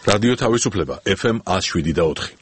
რადიო თავისუფლება FM 107.4.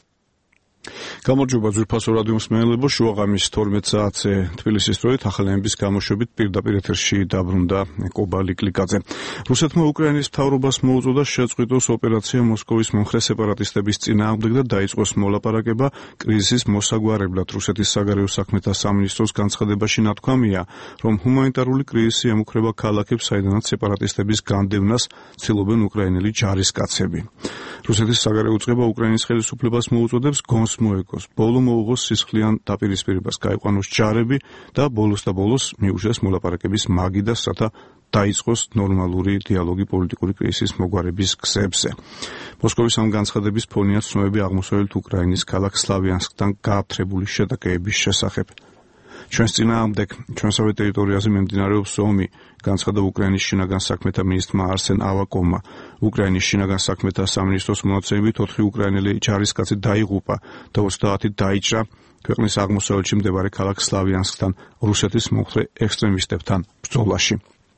გამარჯობა ძვირფასო რადიო მსმენელებო, შუაღამის 12 საათზე თბილისის დროით ახალიანების გამოშვებით პირდაპირ ეთერში დაბრუნდა კობა ლიკლიკაძე. რუსეთმა უკრაინის მთავრობას მოუწოდა შეწყვიტოს ოპერაცია მოსკოვის მომხრე სეპარატისტების წინააღმდეგ და დაიწყოს მოლაპარაკება კრიზისის მოსაგვარებლად. რუსეთის საგარეო საქმეთა სამინისტროს განცხადებაში ნათქვამია, რომ ჰუმანიტარული კრიზისი ემუქრება ქალაქებს, საიდანაც სეპარატისტების განდევნას ცდილობენ უკრაინელი ჯარისკაცები. რუსეთის საგარეო უწყება უკრაინის ხელისუფლებას მოუწოდებს გონს მოეგოს, ბოლო მოუღოს სისხლიან დაპირისპირებას, გაიყვანოს ჯარები და ბოლოს მიუშვეს მოლაპარაკების მაგიდას, რათა დაიწყოს ნორმალური დიალოგი პოლიტიკური კრიზისის მოგვარების გზებზე. მოსკოვის ამ განცხადების ფონია ცნობები აღმოსავლეთ უკრაინის ქალაქ სლავიანსკთან გააფთრებული შეტაკეების შესახებ. ჩვენს წინააღმდეგ ჩვენსავე ტერიტორიაზე მიმდინარეობს ომი, განცხადა უკრაინის შინაგან საქმეთა მინისტრმა არსენ ავაკოვმა. უკრაინის შინაგან საქმეთა სამინისტროს მონაცემებით 4 უკრაინელი ჯარისკაცი დაიღუპა და 30 დაიჭრა ქვეყნის აღმოსავლეთში მდებარე ქალაქ სლავიანსკთან რუსეთის მომხრე ექსტრემისტებთან ბრძოლაში.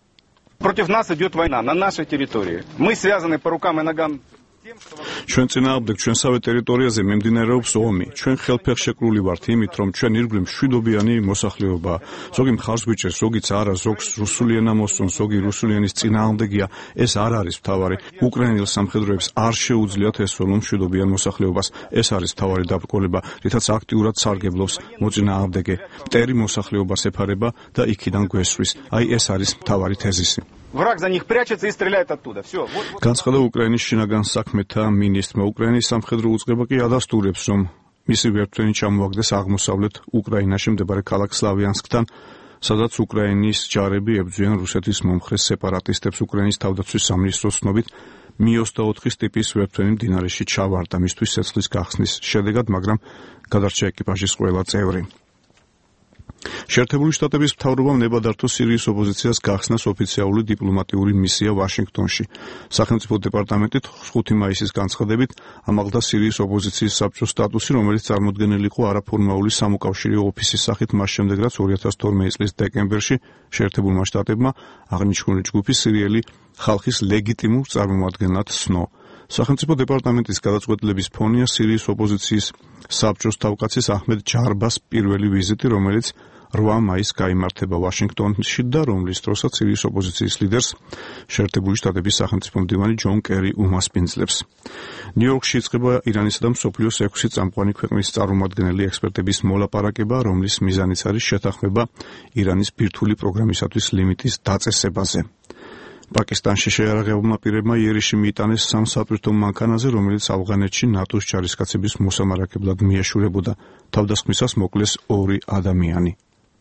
Против нас идет война на нашей территории. Мы связаны по рукам и ногам. ჩვენ წინააღმდეგ ჩვენსავე ტერიტორიაზე მიმდინარეობს ომი. ჩვენ ხელფეხშეკრული ვართ იმით, რომ ჩვენ ირგვლივ მშვიდობიანი მოსახლეობაა. ზოგი მხარს გვიჭერს, ზოგიც არა, ზოგს რუსული ენა მოსწონს, ზოგი რუსული ენის წინააღმდეგია. ეს არ არის მთავარი. უკრაინელ სამხედროებს არ შეუძლიათ ესველონ მშვიდობიან მოსახლეობას. ეს არის მთავარი დაბრკოლება, რითაც აქტიურად სარგებლობს მოწინააღმდეგე. მტერი მოსახლეობას ეფარება და იქიდან გვესვრის. აი ეს არის მთავარი თეზისი. Враг за них прячется и стреляет оттуда. Всё. განცხადა უკრაინის შინაგან საქმეთა მინისტრმა. უკრაინის სამხედრო უწყება კი ადასტურებს, რომ მისი ვერტმფრენი ჩამოაგდეს აღმოსავლეთ უკრაინაში მდებარე ქალაქ სლავიანსკთან, სადაც უკრაინის ჯარები ებრძვიან რუსეთის მომხრე სეპარატისტებს. უკრაინის თავდაცვის სამინისტროს ცნობით Mi-24 ტიპის ვერტმფრენი მდინარეში ჩავარდა მისთვის ცეცხლის გახსნის შედეგად, მაგრამ გადარჩა ეკიპაჟის ყველა წევრი. შეერთებული შტატების მთავრობამ ნებადართო სირიის ოპოზიციას გახსნას ოფიციალური დიპლომატიური მისია ვაშინგტონში. სახელმწიფო დეპარტამენტით 5 მაისის განცხადებით ამაღლდა სირიის ოპოზიციის საბჭოს სტატუსი, რომელიც წარმოდგენილი იყო არაფორმალური სამოკავშირეო ოფისის სახით მას შემდეგ, რაც 2012 წლის დეკემბერში შეერთებულმა შტატებმა აღნიშნული ჯგუფი სირიელი ხალხის ლეგიტიმურ წარმომადგენლად ცნო. სახელმწიფო დეპარტამენტის გადაწყვეტილების ფონია სირიის ოპოზიციის საბჭოს თავკაცის აჰმედ ჯარბას პირველი ვიზიტი, რომელიც 8 მაისს გაიმართება ვაშინგტონში და რომლის დროსაც სირიის ოპოზიციის ლიდერს შეერთებული შტატების სახელმწიფო მდივანი ჯონ კერი უმასპინძლებს. ნიუ-იორკში იწყება ირანისა და მსოფლიოს 6 წამყვანი ქვეყნის წარმომადგენელი ექსპერტების მოლაპარაკება, რომლის მიზანიც არის შეთანხმება ირანის ბირთვული პროგრამისათვის ლიმიტის დაწესებაზე. პაკისტანში შეიარაღებულმა პირებმა იერიში მიიტანეს სამსატვირთო მანქანაზე, რომელიც ავღანეთში ნატოს ჯარისკაცების მოსამარაგებლად მიეშურებოდა. თავდასხმისას მოკლეს 2 ადამიანი.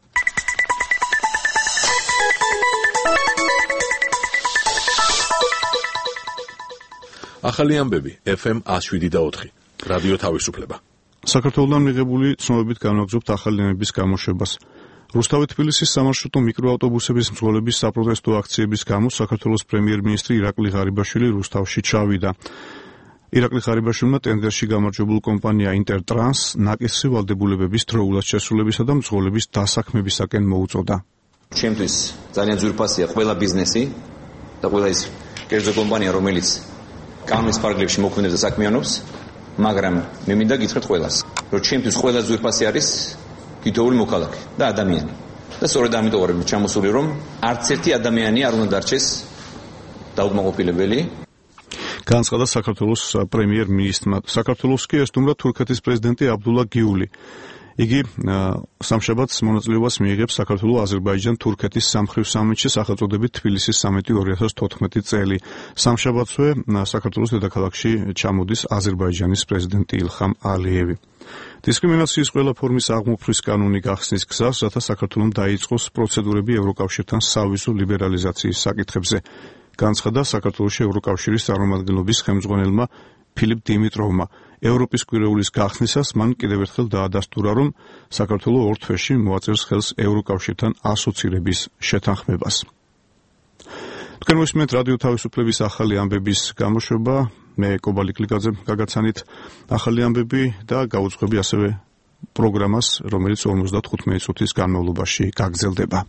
ახალი ამბები FM 107.4. რადიო თავისუფლება. საქართველოსთან მიღებული ცნობებით განვაგრძობთ ახალიანების გამოშვებას. რუსთავი-თბილისის სამარშრუტო მიკროავტობუსების მძღოლების საპროტესტო აქციების გამო საქართველოს პრემიერ-მინისტრი ირაკლი ღარიბაშვილი რუსთავში ჩავიდა. ირაკლი ღარიბაშვილმა ტენდერში გამარჯვებულ კომპანია ინტერტრანს ნაკისრი ვალდებულებების დროულად შესრულებისა და მძღოლების დასაქმებისაკენ მოუწოდა. ჩემთვის ძალიან ძვირფასია ყველა ბიზნესი და ყველა ის კერძო კომპანია, რომელიც კანონის ფარგლებში მოქმედებს და საქმიანობს, მაგრამ მე მინდა გითხრათ ყველას, რომ ჩემთვის ყველა ძვირფასი არის თითოეული მოქალაქე და ადამიანი. და სწორედ ამიტომ ვარ ჩამოსული, რომ არც ერთი ადამიანი არ უნდა დარჩეს დაუკმაყოფილებელი. განცხადა საქართველოს პრემიერ-მინისტრმა. საქართველოს კი ესტუმრა თურქეთის პრეზიდენტი აბდულა გიული. იგი სამშაბათს მონაწილეობას მიიღებს საქართველოს-აზერბაიჯან-თურქეთის სამხრივ სამიტში, სახელწოდებით თბილისის სამიტი 2014 წელი. სამშაბათსვე საქართველოს დედაქალაქში ჩამოდის აზერბაიჯანის პრეზიდენტი ილხამ ალიევი. დისკრიმინაციის ყველა ფორმის აღმოფხვის კანონი გახსნის გზას, რათა საქართველოს დაიწყოს პროცედურები ევროკავშირთან სავიზო ლიბერალიზაციის საკითხებზე. განცხადა საქართველოში ევროკავშირის წარმომადგენლობის ხელმძღვანელმა ფილიპ დიმიტროვმა. ევროპის კვირეულის გახსნისას მან კიდევ ერთხელ დაადასტურა, რომ საქართველოს 2 თვეში მოაწერს ხელს ევროკავშირთან ასოცირების შეთანხმებას. თქვენ მოსმენთ რადიო თავისუფლების ახალი ამბების გამოშვება. მე კობა ლიკლიკაძე გაგაცანით ახალი ამბები და გავუძღვები ასევე პროგრამას, რომელიც 55 წუთის განმავლობაში გაგრძელდება.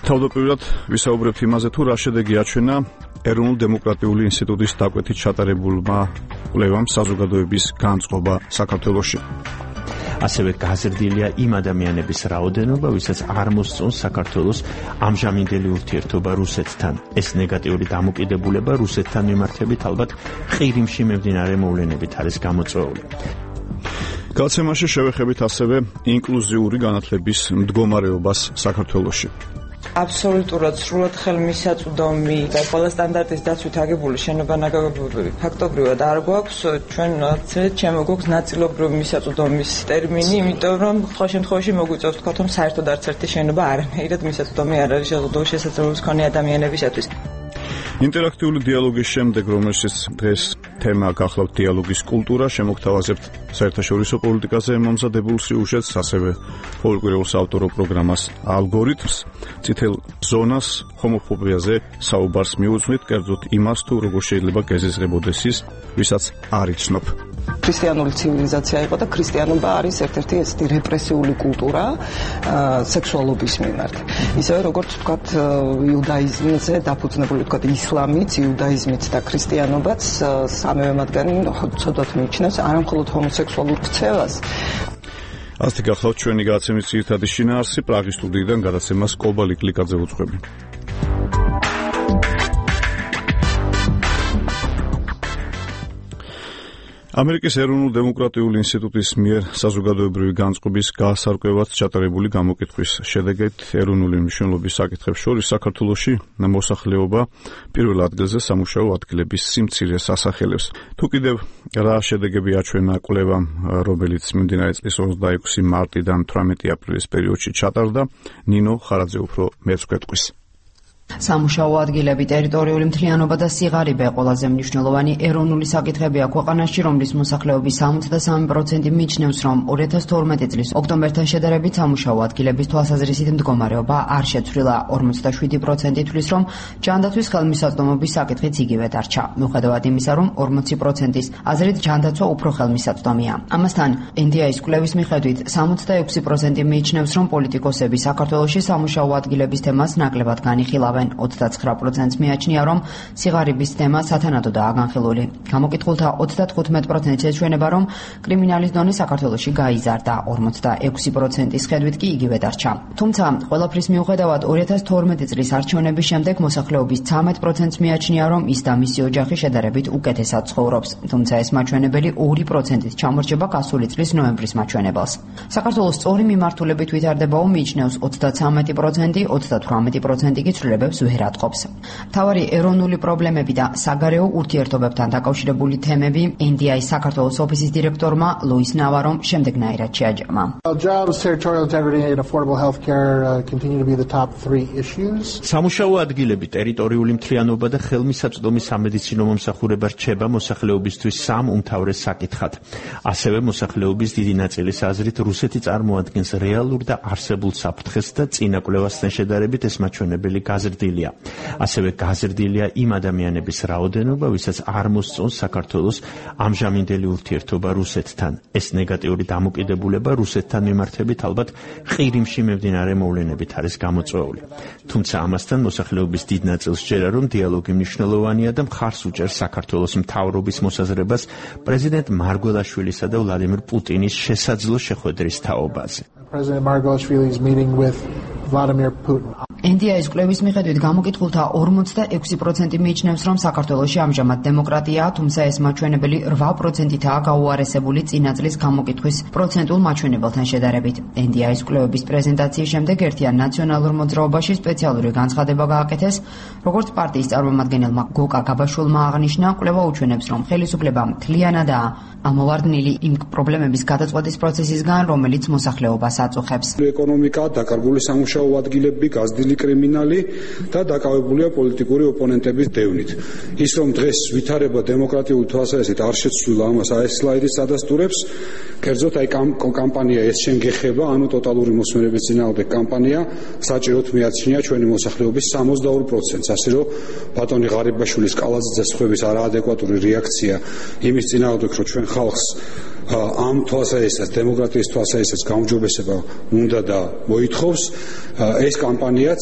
თავდაპირველად ვისაუბრებთ იმაზე, თუ რა შედეგი აჩვენა ეროვნულ დემოკრატიული ინსტიტუტის დაკვეთით ჩატარებულმა კვლევამ საზოგადოების განწყობა საქართველოში. ასევე გაზრდილია იმ ადამიანების რაოდენობა, ვისაც არ მოსწონს საქართველოს ამჟამინდელი ურთიერთობა რუსეთთან. ეს ნეგატიური დამოკიდებულება რუსეთთან მიმართებით ალბათ ყირიმში მიმდინარე მოვლენებით არის გამოწვეული. გადაცემაში შევეხებით ასევე ინკლუზიური განათლების მდგომარეობას საქართველოში. აბსოლუტურად სრულად ხელმისაწვდომი და ყველა სტანდარტის დაცვით აგებული შენობა-ნაგებობები ფაქტობრივად არ გვაქვს. ჩვენ ჩემო გვაქვს ნაწილობრივი მისაწვდომის ტერმინი, იმიტომ რომ სხვა შემთხვევაში მოგვიწევს თქვა, რომ საერთოდ არც ერთი შენობა არანაირად მისაწვდომი არ არის შეზღუდული შესაძლებლობის მქონე ადამიანებისათვის. ინტერაქტიული დიალოგის შემდეგ, რომელშიც დღეს თემა გახლავთ დიალოგის კულტურა, შემოგთავაზებთ საერთაშორისო პოლიტიკაზე მომზადებულ სიუჟეტს, ასევე ფოლკლორულ საავტორო პროგრამას ალგორითმს, წითელ ზონას, ჰომოფობიაზე საუბარს მიუძღვნით, კერძოდ იმას, თუ როგორ შეიძლება გეზიზღებოდეს ის, ვისაც არ იცნობ. ქრისტიანული ცივილიზაცია იყო და ქრისტიანობა არის ერთ-ერთი ესეთი რეპრესიული კულტურა სექსუალობის მიმართ. ისევე როგორც ვთქვათ, იუდაიზმზე დაფუძნებული ვთქვათ ისლამიც, იუდაიზმიც და ქრისტიანობაც სამივე მათგანი ცოდვათ მიიჩნევს არამხოლოდ ჰომოსექსუალურ ქცევას. ასეთი გახლავთ ჩვენი გადაცემის ძირითადი შინაარსი. პრაღის სტუდიიდან გადაცემას კობა ლიკლიკაძე უძღვები. ამერიკის ეროვნულ დემოკრატიული ინსტიტუტის მიერ საზოგადოებრივი განწყობის გასარკვევად ჩატარებული გამოკითხვის შედეგით ეროვნული მნიშვნელობის საკითხებს შორის საქართველოში მოსახლეობა პირველ ადგილზე სამუშაო ადგილების სიმცირეს ასახელებს. თუ კიდევ რა შედეგები აჩვენა კვლევამ, რომელიც მიმდინარე წლის 26 მარტიდან 18 აპრილის პერიოდში ჩატარდა, ნინო ხარაძე უფრო მეც გვეტყვის. სამუშაო ადგილები, ტერიტორიული მთლიანობა და სიღარიბე ყველაზე მნიშვნელოვანი ეროვნული საკითხებია ქვეყანაში, რომლის მოსახლეობის 63% მიიჩნევს, რომ 2012 წლის ოქტომბერთან შედარებით სამუშაო ადგილების თვალსაზრისით მდგომარეობა არ შეცვლილა. 47% თვლის, რომ ჯანდაცვის ხელმისაწვდომობის საკითხიც იგივე დარჩა. მიუხედავად იმისა, რომ 40%-ის აზრით ჯანდაცვა უფრო ხელმისაწვდომია. ამასთან, NDI-ის კვლევის მიხედვით 66% მიიჩნევს, რომ პოლიტიკოსები საქართველოში სამუშაო ადგილების თემას ნაკლებად განიხილავენ. 29%-ს მიაჩნია, რომ სიღარიბის თემა სათანადოდაა განხილული. გამოკითხულთა 35%-ს ეჩვენება, რომ კრიმინალის დონე საქართველოში გაიზარდა, 46%-ის ხედვით კი იგივე დარჩა. თუმცა, ყველაფრის მიუხედავად 2012 წლის არჩევნების შემდეგ მოსახლეობის 13%-ს მიაჩნია, რომ ის და მისი ოჯახი შედარებით უკეთესად ცხოვრობს. თუმცა ეს მაჩვენებელი 2%-ით ჩამორჩება გასული წლის ნოემბრის მაჩვენებელს. საქართველოს სწორი მიმართულებით ვითარდებაო მიიჩნევს 33%, 38% კი ცვლილებებს ვერ ატყობს. მთავარი ეროვნული პრობლემები და საგარეო ურთიერთობებთან დაკავშირებული თემები NDI-ის საქართველოს ოფისის დირექტორმა ლუის ნავარომ შემდეგნაირად შეაჯამა. სამუშაო ადგილები, ტერიტორიული მთლიანობა და ხელმისაწვდომი სამედიცინო მომსახურება რჩება მოსახლეობისთვის სამ უმთავრეს საკითხად. ასევე მოსახლეობის დიდი ნაწილის აზრით რუსეთი წარმოადგენს რეალურ და არსებულ საფრთხეს და წინა კვლევასთან შედარებით ეს მაჩვენებელი გაზრდილია. ასევე გაზრდილია იმ ადამიანების რაოდენობა, ვისაც არ მოსწონს საქართველოს ამჟამინდელი ურთიერთობა რუსეთთან. ეს ნეგატიური დამოკიდებულება რუსეთთან მიმართებით ალბათ ყირიმში მიმდინარე მოვლენებით არის გამოწვეული. თუმცა ამასთან მოსახლეობის დიდ ნაწილს სჯერა, რომ დიალოგი მნიშვნელოვანია და მხარს უჭერს საქართველოს მთავრობის მოსაზრებას პრეზიდენტ მარგველაშვილისა და ვლადიმირ პუტინის შესაძლო შეხვედრის თაობაზე. President Margvelashvili is meeting with Vladimir Putin. NDI-ის კვლევის მიხედვით გამოკითხულთა 46% მიიჩნევს, რომ საქართველოში ამჟამად დემოკრატიაა, თუმცა ეს მაჩვენებელი 8%-ითაა გაუარესებული წინა წლის გამოკითხვის პროცენტულ მაჩვენებელთან შედარებით. NDI-ის კვლევების პრეზენტაციის შემდეგ ერთიან ნაციონალურ მოძრაობაში სპეციალური განცხადება გააკეთეს, როგორც პარტიის წარმომადგენელმა გოკა გაბაშვილმა აღნიშნა, კვლევა უჩვენებს, რომ ხელისუფლება მთლიანადაა ამოვარდნილი იმ პრობლემების გადაწყვეტის პროცესისგან, რომელიც მოსახლეობას აწუხებს. ეკონომიკა, დაკარგული სამუშაო ადგილები, გაზრდილი კრიმინალი და დაკავებულია პოლიტიკური ოპონენტების დევნით. ის რომ დღეს ვითარება დემოკრატიული თვალსაზრისით არ შეცვლილა, ამას ეს სლაიდის ადასტურებს. კერძოდ აი კამპანია ეს შენ გეხება, ანუ ტოტალური მოსმენების წინააღმდეგ კამპანია საჭიროდ მიაჩნია ჩვენი მოსახლეობის 62%-ს. ასე რომ ბატონი ღარიბაშვილის კალაძეძეს ხვების არაადეკვატური რეაქცია იმის წინააღმდეგ, რომ ჩვენ ხალხს ამ თვალსაზრისით დემოკრატიის თვალსაზრისით გამარჯვება უნდა და მოითხოვს, ეს კამპანიაც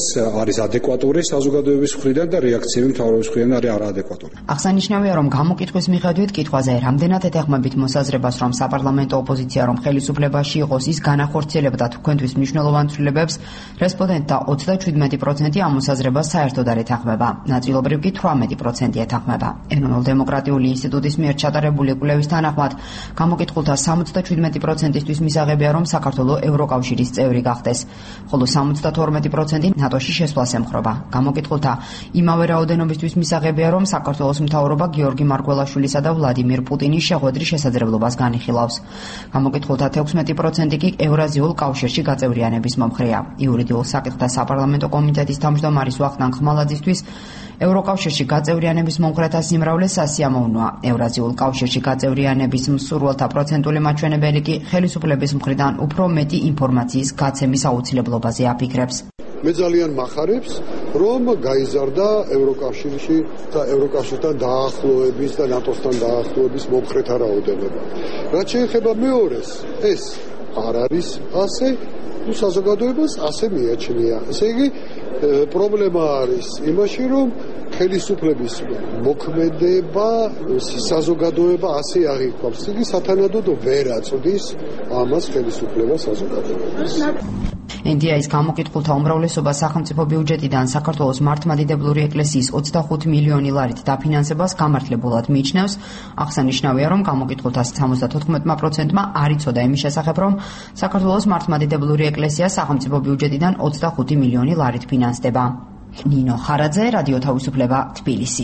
არის ადეკვატური საზოგადოების მხრიდან და რეაქციები მთავრობის მხრიდან არის არაადეკვატური. აღსანიშნავია, რომ გამოკითხვის მიხედვით კითხვაზე რამდენად ეთანხმებით მოსაზრებას, რომ საპარლამენტო ოპოზიცია რომ ხელისუფლებაში იყოს, ის განახორციელებდა თქვენთვის მნიშვნელოვან ცვლილებებს, რესპონდენტთა 37% ამ მოსაზრებას საერთოდ არ ეთანხმება. ნაწილობრივ კი 18% ეთანხმება. ეროვნულ-დემოკრატიული ინსტიტუტის მიერ ჩატარებული კვლევის თანახმად, გამოკითხულთა 77%-ისთვის მისაღებია, რომ საქართველო ევროკავშირის წევრი გახდეს, ხოლო 72% ნატოში შესვლას ემხრობა. გამოკითხულთა იმავე რაოდენობისთვის მისაღებია, რომ საქართველოს მთავრობა გიორგი მარგველაშვილისა და ვლადიმირ პუტინის შეხვედრის შესაძლებლობას განიხილავს. გამოკითხულთა 16% კი ევრაზიულ კავშირში გაწევრიანების მომხრეა. იურიდიულ საკითხთა საპარლამენტო კომიტეტის თავმჯდომარის ვახტანგ ხმალაძისთვის ევროკავშირში გაწევრიანების მომხრეთა სიმრავლე სასიამოვნოა. ევრაზიულ კავშირში გაწევრიანების მსურველთა პროცენტული მაჩვენებელი კი ხელისუფლების მხრიდან უფრო მეტი ინფორმაციის გაცემის აუცილებლობაზე აფიქრებს. მე ძალიან მახარებს, რომ გაიზარდა ევროკავშირში და ევროკავშირთან დაახლოების და ნატოსთან დაახლოების მომხრეთა რაოდენობა. რაც შეეხება მეორეს, ეს არ არის ასე, საზოგადოებას ასე მიაჩნია. ესე იგი, პრობლემა არის იმაში, რომ ხელისუფლების მოქმედება, საზოგადოება ასე აღიქვამს. იგი სათანადოდ ვერ აწვდის ამას ხელისუფლება საზოგადოებას. NDI-ის გამოკითხულთა უმრავლესობა სახელმწიფო ბიუჯეტიდან საქართველოს მართლმადიდებლური ეკლესიის 25 მილიონი ლარით დაფინანსებას გამართლებულად მიიჩნევს. აღსანიშნავია, რომ გამოკითხულთა 74%-მა არ იცოდა იმის შესახებ, რომ საქართველოს მართლმადიდებლური ეკლესია სახელმწიფო ბიუჯეტიდან 25 მილიონი ლარით ფინანსდება. ნინო ხარაძე, რადიო თავისუფლება, თბილისი.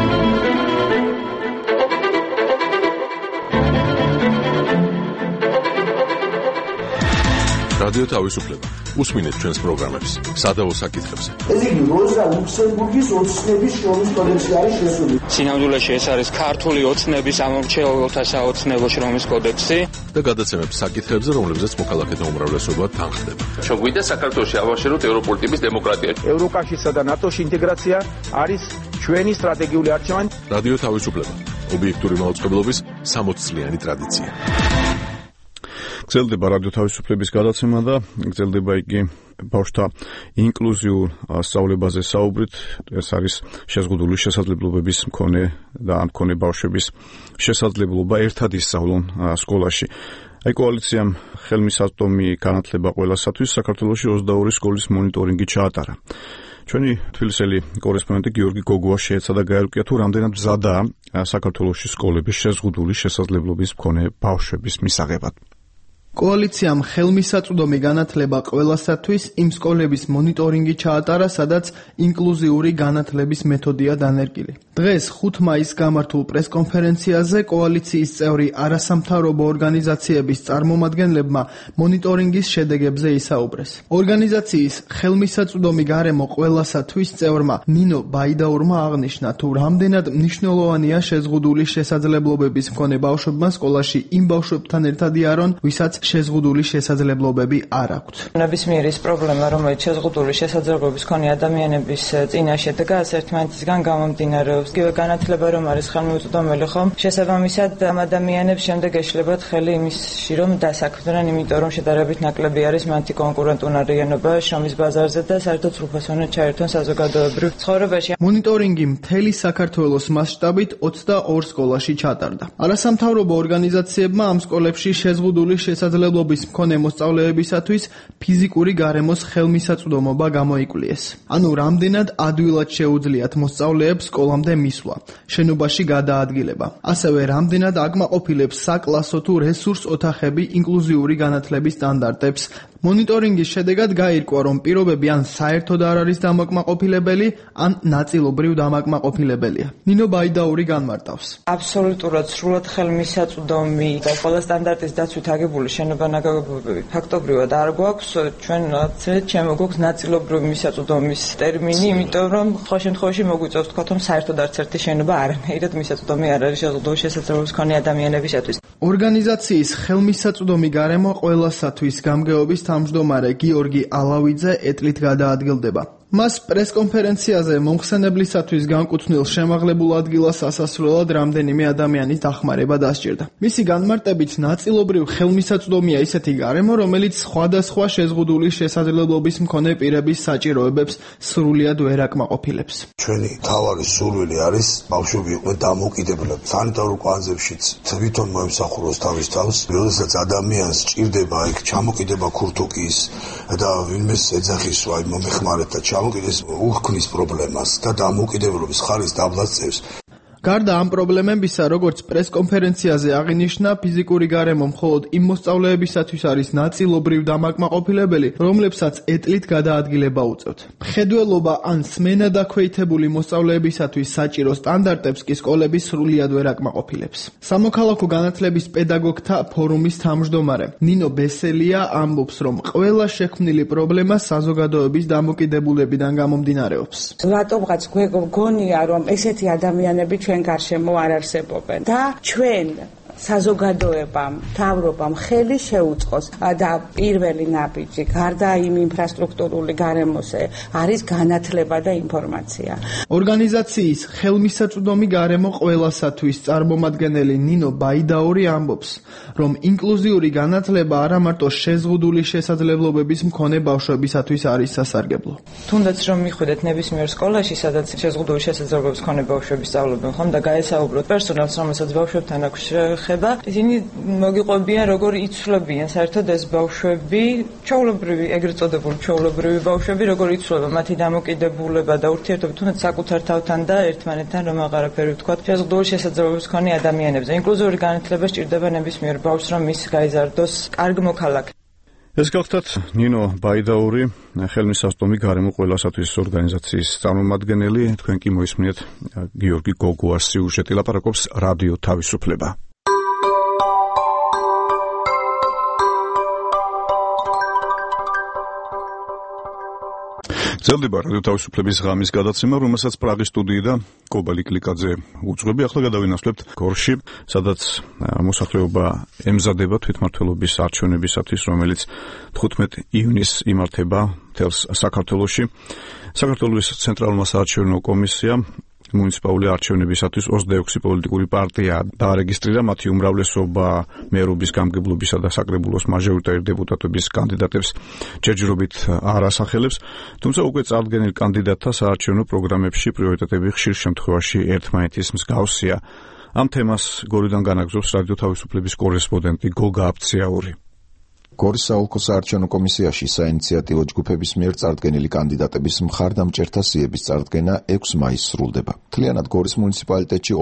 რადიო თავისუფლება. უსმინეთ ჩვენს პროგრამებს სადავო საკითხებზე. ეს იგი როზა ლუქსემბურგის ოცნების შრომის კოდექსი არის შესული. სინამდვილეში ეს არის ქართული ოცნების ამორჩეულთა საოცნებო შრომის კოდექსი და გადაცემებს საკითხებზე, რომლებზეც მოქალაქეთა უმრავლესობა თანხდება. ჩვენ გვინდა საქართველოში ავაშეროთ ევროპული ტიპის დემოკრატია. ევროკავშირსა და ნატოში ინტეგრაცია არის ჩვენი სტრატეგიული არჩევანი. რადიო თავისუფლება. ობიექტური მაუწყებლობის 60 წლიანი ტრადიცია. გრძელდება რადიო თავისუფლების გადაცემა და გრძელდება იგი ბავშვთა ინკლუზიურ სწავლებაზე საუბრით. ეს არის შეზღუდული შესაძლებლობების მქონე და ამ მქონე ბავშვების შესაძლებლობა ერთად ისწავლონ სკოლაში. აი კოალიციამ ხელმისაწვდომი განათლება ყველასათვის საქართველოში 22 სკოლის მონიტორინგი ჩაატარა. ჩვენი თბილისელი კორესპონდენტი გიორგი გოგოა შეეცადა გაერკვია თუ რამდენად მზადაა საქართველოში სკოლების შეზღუდული შესაძლებლობის მქონე ბავშვების მისაღებად. კოალიციამ ხელმისაწვდომი განათლება ყველასათვის იმ სკოლების მონიტორინგი ჩაატარა, სადაც ინკლუზიური განათლების მეთოდია დანერგილი. დღეს 5 მაისს გამართულ პრესკონფერენციაზე კოალიციის წევრი არასამთავრობო ორგანიზაციების წარმომადგენლებმა მონიტორინგის შედეგებზე ისაუბრეს. ორგანიზაციის ხელმისაწვდომი გარემო ყველასათვის წევრმა ნინო ბაიდაურმა აღნიშნა, თუ რამდენად მნიშვნელოვანია შეზღუდული შესაძლებლობების მქონე ბავშვებმა სკოლაში იმ ბავშვებთან ერთად იარონ, ვისაც შეზღუდული შესაძლებლობები არ აქვთ. ნებისმიერი ის პრობლემა, რომელიც შეზღუდული შესაძლებლობების მქონე ადამიანების წინაშე დგას, ერთმანეთისგან გამომდინარეობს. Გივე განათლება რომ არის ხელმიუწვდომელი ხომ, შესაბამისად ამ ადამიანებს შემდეგ ეშლებათ ხელი იმისში, რომ დასაქმდნენ, იმიტომ რომ შედარებით ნაკლები არის მათი კონკურენტუნარიანობა შრომის ბაზარზე და საერთოდ სრულფასოვნად ჩაერთონ საზოგადოებრივ ცხოვრებაში. მონიტორინგი მთელი საქართველოს მასშტაბით 22 სკოლაში ჩატარდა. არასამთავრობო ორგანიზაციებმა ამ სკოლებში შეზღუდული შესაძლებლობის მქონე მოსწავლეებისათვის ფიზიკური გარემოს ხელმისაწვდომობა გამოიკლიეს. ანუ რამდენად ადვილად შეუძლიათ მოსწავლეებს სკოლამდე მისვლა, შენობაში გადაადგილება. ასევე რამდენად აკმაყოფილებს საკლასო თუ რესურს ოთახები ინკლუზიური განათლების სტანდარტებს. მონიტორინგის შედეგად გაირკვა, რომ პირობები ან საერთოდ არ არის დამაკმაყოფილებელი, ან ნაწილობრივ დამაკმაყოფილებელია. ნინო ბაიდაური განმარტავს. აბსოლუტურად სრულად ხელმისაწვდომი და ყველა სტანდარტის დაცვით აგებული შენობა-ნაგებობები ფაქტობრივად არ გვაქვს. ჩვენ ჩემო გვაქვს ნაწილობრივი მისაწვდომის ტერმინი, იმიტომ რომ სხვა შემთხვევაში მოგვიწევს თქვა, რომ საერთოდ არც ერთი შენობა არანაირად მისაწვდომი არ არის შეზღუდული შესაძლებლობის მქონე ადამიანებისათვის. ორგანიზაციის ხელმისაწვდომი გარემო ყველასათვის გამგეობის თავმჯდომარე გიორგი ალავიძე ეტლით გადაადგილდება. მას პრესკონფერენციაზე მომხსენებლისათვის განკუთვნილ შემაღლებულ ადგილას ასასვლელად რამდენიმე ადამიანის დახმარება დასჭირდა. მისი განმარტებით ნაწილობრივ ხელმისაწვდომია ისეთი გარემო, რომელიც სხვადასხვა შეზღუდული შესაძლებლობის მქონე პირების საჭიროებებს სრულიად ვერ აკმაყოფილებს. ჩვენი თავარი სურვილი არის ბავშვები იყვნენ დამოუკიდებლები. სანიტარულ კვანძებშიც თვითონ მოემსახუროს თავის თავს, როდესაც ადამიანს ჭირდება იქ ჩამოკიდება ქურთუკის და ვინმეს ეძახის ვაი მომეხმარეთ და ჩამოკიდეს უხქმის პრობლემას და დამოუკიდებლობის ხარის დაბლასწევს. გარდა ამ პრობლემებისა, როგორც პრესკონფერენციაზე აღინიშნა, ფიზიკური გარემო მხოლოდ იმ მოსწავლეებისათვის არის ნაწილობრივ დამაკმაყოფილებელი, რომლებსაც ეტლით გადაადგილება უწევთ. მხედველობა ან სმენა დაქვეითებული მოსწავლეებისათვის საჭირო სტანდარტებს კი სკოლები სრულიად ვერ აკმაყოფილებს. სამოქალაქო განათლების პედაგოგთა ფორუმის თავმჯდომარე ნინო ბესელია ამბობს, რომ ყველა შექმნილი პრობლემა საზოგადოების დამოკიდებულებიდან გამომდინარეობს. რატომღაც გონია, რომ ესეთი ადამიანები ჩვენ გარშემო არ არსებობენ და ჩვენ საზოგადოებამ, მთავრობამ ხელი შეუწყოს და პირველი ნაბიჯი გარდა იმ ინფრასტრუქტურული გარემოსე არის განათლება და ინფორმაცია. ორგანიზაციის ხელმისაწვდომი გარემო ყველასათვის წარმომადგენელი ნინო ბაიდაური ამბობს, რომ ინკლუზიური განათლება არა მარტო შეზღუდული შესაძლებლობების მქონე ბავშვებისათვის არის სასარგებლო. თუნდაც რომ მიხვიდეთ ნებისმიერ სკოლაში, სადაც შეზღუდული შესაძლებლობების მქონე ბავშვები სწავლობენ ხომ და გაესაუბროთ პერსონალს, რომელსაც ბავშვებთან აქვს ისინი მოგიყვებიან, როგორ იცვლებიან საერთოდ ეს ბავშვები, ჩვეულებრივი, ეგრეთ წოდებული ჩვეულებრივი ბავშვები, როგორ იცვლება მათი დამოკიდებულება და ურთიერთობა თუნდაც საკუთარ თავთან და ერთმანეთთან, რომ აღარაფერი ვთქვათ, შეზღუდული შესაძლებლობების მქონე ადამიანებზე. ინკლუზიური განათლება სჭირდება ნებისმიერ ბავშვს, რომ ის გაიზარდოს კარგ მოქალაქედ. ეს გახლდათ ნინო ბაიდაური, ხელმისაწვდომი გარემო ყველასათვის ორგანიზაციის წარმომადგენელი, თქვენ კი მოისმინეთ გიორგი გოგუას სიუჟეტი, ლაპარაკობს რადიო თავისუფლება. ძლდება რადიო თავისუფლების ღამის გადაცემა, რომელსაც პრაღის სტუდიიდან კობალი კლიკაძე უძღვები. ახლა გადავინასვლებთ გორში, სადაც მოსახლეობა ემზადება თვითმმართველობის არჩევნებისათვის, რომელიც 15 ივნისს იმართება მთელს საქართველოში. საქართველოს ცენტრალურმა საარჩევნო კომისიამ მუნიციპალური არჩევნებისათვის 26 პოლიტიკური პარტია დაარეგისტრირა, მათი უმრავლესობა მერობის გამგებლობისა და საკრებულოს მაჟორიტარი დეპუტატების კანდიდატებს ჯერჯერობით არ ასახელებს, თუმცა უკვე წარდგენილ კანდიდატთა საარჩევნო პროგრამებში პრიორიტეტები ხშირ შემთხვევაში ერთმანეთის მსგავსია. ამ თემას გორიდან განაგზობს რადიო თავისუფლების კორესპონდენტი გოგა აფციაური. გორის საოლქო საარჩევნო კომისიაში საინიციატივო ჯგუფების მიერ წარდგენილი კანდიდატების მხარდამჭერთა სიების წარდგენა 6 მაისს სრულდება. მთლიანად გორის მუნიციპალიტეტში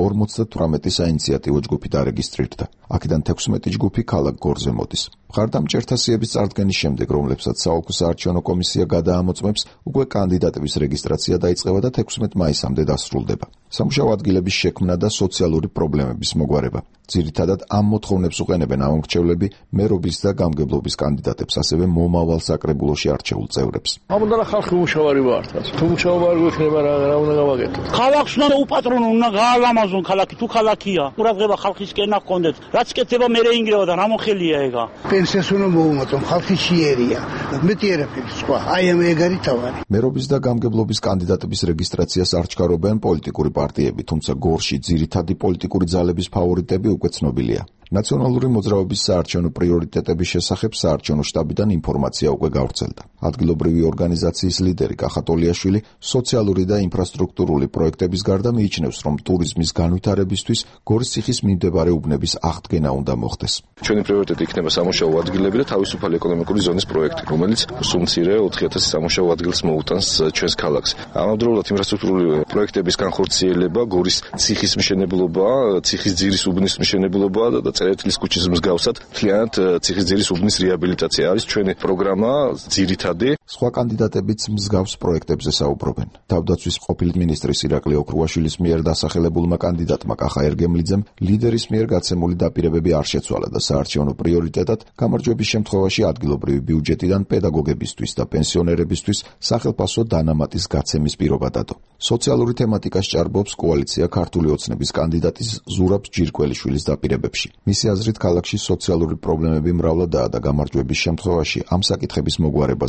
58 საინიციატივო ჯგუფი დარეგისტრირდა. აქედან 16 ჯგუფი ქალაქ გორზე მოდის. მხარდამჭერთა სიების წარდგენის შემდეგ, რომლებსაც საოლქო საარჩევნო კომისია გადაამოწმებს, უკვე კანდიდატების რეგისტრაცია დაიწყება და 16 მაისამდე დასრულდება. სამუშაო ადგილების შექმნა და სოციალური პრობლემების მოგვარება. ძირითადად ამ მოთხოვნებს უყენებენ ამომრჩევლები მერობის და გამგებლობის კანდიდატებს, ასევე მომავალ საკრებულოში არჩეულ წევრებს. ამოდალა ხალხი მუშავარი ვართ. თუ მუშავარი გვექნება რა უნდა გავაკეთოთ? ხალხს უნდა უპატრონო, უნდა გაალამაზონ ხალხი, თუ ხალხია. ყურადღება ხალხისკენ აქვს. რაც კეთება მე რეინგრევა და რა მოხელია ეგა. პენსიას უნდა მოუმატონ, ხალხი შიერია. მეტი ერაფერი სხვა. აი ამ ეგარი თავარი. მერობის და გამგებლობის კანდიდატების რეგისტრაციას არ ჩქარობენ პოლიტიკური პარტიები, თუმცა გორში ძირითადი პოლიტიკური ძალების ფავორიტები უკვე ცნობილია. ნაციონალური მოძრაობის საარჩევნო პრიორიტეტების შესახებ საარჩევნო შტაბიდან ინფორმაცია უკვე გავრცელდა. ადგილობრივი ორგანიზაციის ლიდერი კახატოლიაშვილი სოციალური და ინფრასტრუქტურული პროექტების გარდა მიიჩნევს, რომ ტურიზმის განვითარებისთვის გორის ციხის მიმდებარე უბნების აღდგენა უნდა მოხდეს. ჩვენი პრიორიტეტი იქნება სამუშაო ადგილები და თავისუფალი ეკონომიკური ზონის პროექტი, რომელიც სულ მცირე 4000 სამუშაო ადგილს მოუტანს ჩვენს ქალაქს. ამავდროულად ინფრასტრუქტურული პროექტების განხორციელება, გორის ციხის მშენებლობა, ციხის ძირის უბნის მშენებლობა და წერეთლის ქუჩის მსგავსად მთლიანად ციხის ძირის უბნის რეაბილიტაცია არის ჩვენი პროგრამა ძირითადი. სხვა კანდიდატებიც მსგავს პროექტებზე საუბრობენ. თავდაცვის ყოფილი მინისტრის ირაკლი ოქრუაშვილის მიერ დასახელებულმა კანდიდატმა კახა ერგემლიძემ ლიდერის მიერ გაცემული დაპირებები არ შეცვალა და საარჩევნო პრიორიტეტად გამარჯვების შემთხვევაში ადგილობრივი ბიუჯეტიდან პედაგოგებისთვის და პენსიონერებისთვის სახელფასო დანამატის გაცემის პირობა დადო. სოციალური თემატიკას ჭარბობს კოალიცია ქართული ოცნების კანდიდატის ზურაბ ჯირკველიშვილის დაპირებებში. მისი აზრით, ქალაქში სოციალური პრობლემები მრავლადაა და გამარჯვების შემთხვევაში ამ საკითხების მოგვარებაზე იზრუნებენ.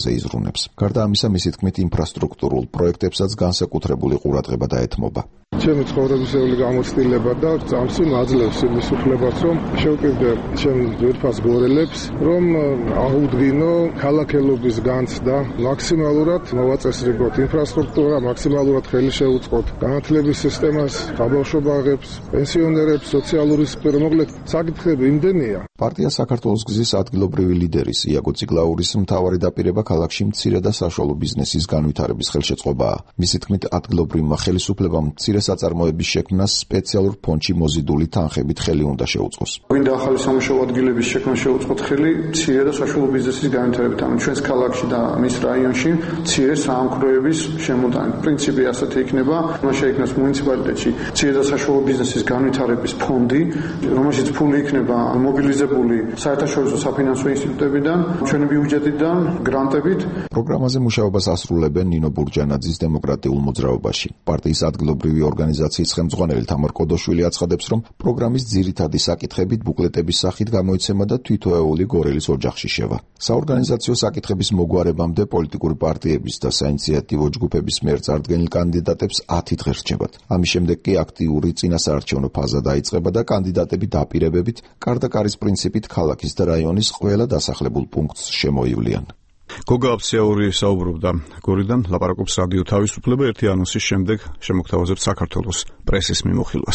აკონტროლებს. გარდა ამისა, მისი თქმით, ინფრასტრუქტურულ პროექტებსაც განსაკუთრებული ყურადღება დაეთმობა. ჩემი ცხოვრებისეული გამოცდილება და წამსი მაძლევს იმის უფლებას, რომ შევკიდე ჩემ ძვირფას გორელებს, რომ აღუდგინო ქალაქელობის განცდა, მაქსიმალურად მოვაწესრიგოთ ინფრასტრუქტურა, მაქსიმალურად ხელი შევუწყოთ განათლების სისტემას, საბავშვოებებს, პენსიონერებს, სოციალური სფერო, მოკლედ საკითხები იმდენია. პარტია საქართველოს გზის ადგილობრივი ლიდერის იაგო წიგლაურის მთავარი დაპირება ქალაქში მცირე და საშუალო ბიზნესის განვითარების ხელშეწყობაა. მისი თქმით, ადგილობრივმა ხელისუფლებამ მცირე საწარმოების შექმნას სპეციალურ ფონდში მოზიდული თანხებით ხელი უნდა შეუწყოს. გვინდა ახალი სამუშაო ადგილების შექმნა შევუწყოთ ხელი მცირე და საშუალო ბიზნესის განვითარებით. ანუ ჩვენს ქალაქში და მის რაიონში მცირე საამქროების შემოტანით. პრინციპი ასეთი იქნება, რომ შეიქმნას მუნიციპალიტეტში მცირე და საშუალო ბიზნესის განვითარების ფონდი, რომელშიც ფული იქნება მობილიზებული საერთაშორისო საფინანსო ინსტიტუტებიდან, ჩვენი ბიუჯეტიდან, გრანტებით. პროგრამაზე მუშაობას ასრულებენ ნინო ბურჯანაძის დემოკრატიულ მოძრაობაში. პარტიის ადგილობრივი ორგანიზაციის ხელმძღვანელი თამარ კოდოშვილი აცხადებს, რომ პროგრამის ძირითადი საკითხებით ბუკლეტების სახით გამოიცემა და თვითოეული გორელის ოჯახში შევა. საორგანიზაციო საკითხების მოგვარებამდე პოლიტიკური პარტიების და საინიციატივო ჯგუფების მიერ წარდგენილ კანდიდატებს 10 დღე რჩებათ. ამის შემდეგ კი აქტიური წინასაარჩევნო ფაზა დაიწყება და კანდიდატები დაპირებებით კარდაკარის პრინციპით ქალაქის და რაიონის ყველა დასახლებულ პუნქტს შემოივლიან. გოგა აფსიაური საუბრობდა გორიდან, ლაპარაკობს რადიო თავისუფლება. ერთი ანონსის შემდეგ შემოგთავაზებთ საქართველოს პრესის მიმოხილვას.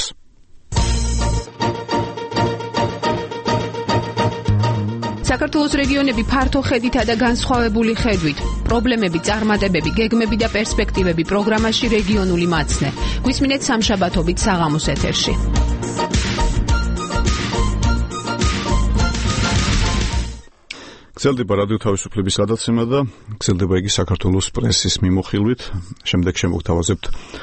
საქართველოს რეგიონები ფართო ხედითა და განსხვავებული ხედვით. პრობლემები, წარმატებები, გეგმები და პერსპექტივები პროგრამაში რეგიონული მაცნე. გვისმინეთ სამშაბათობით საღამოს ეთერში. გრძელდება რადიო თავისუფლების გადაცემა და გრძელდება იგი საქართველოს პრესის მიმოხილვით. შემდეგ შემოგთავაზებთ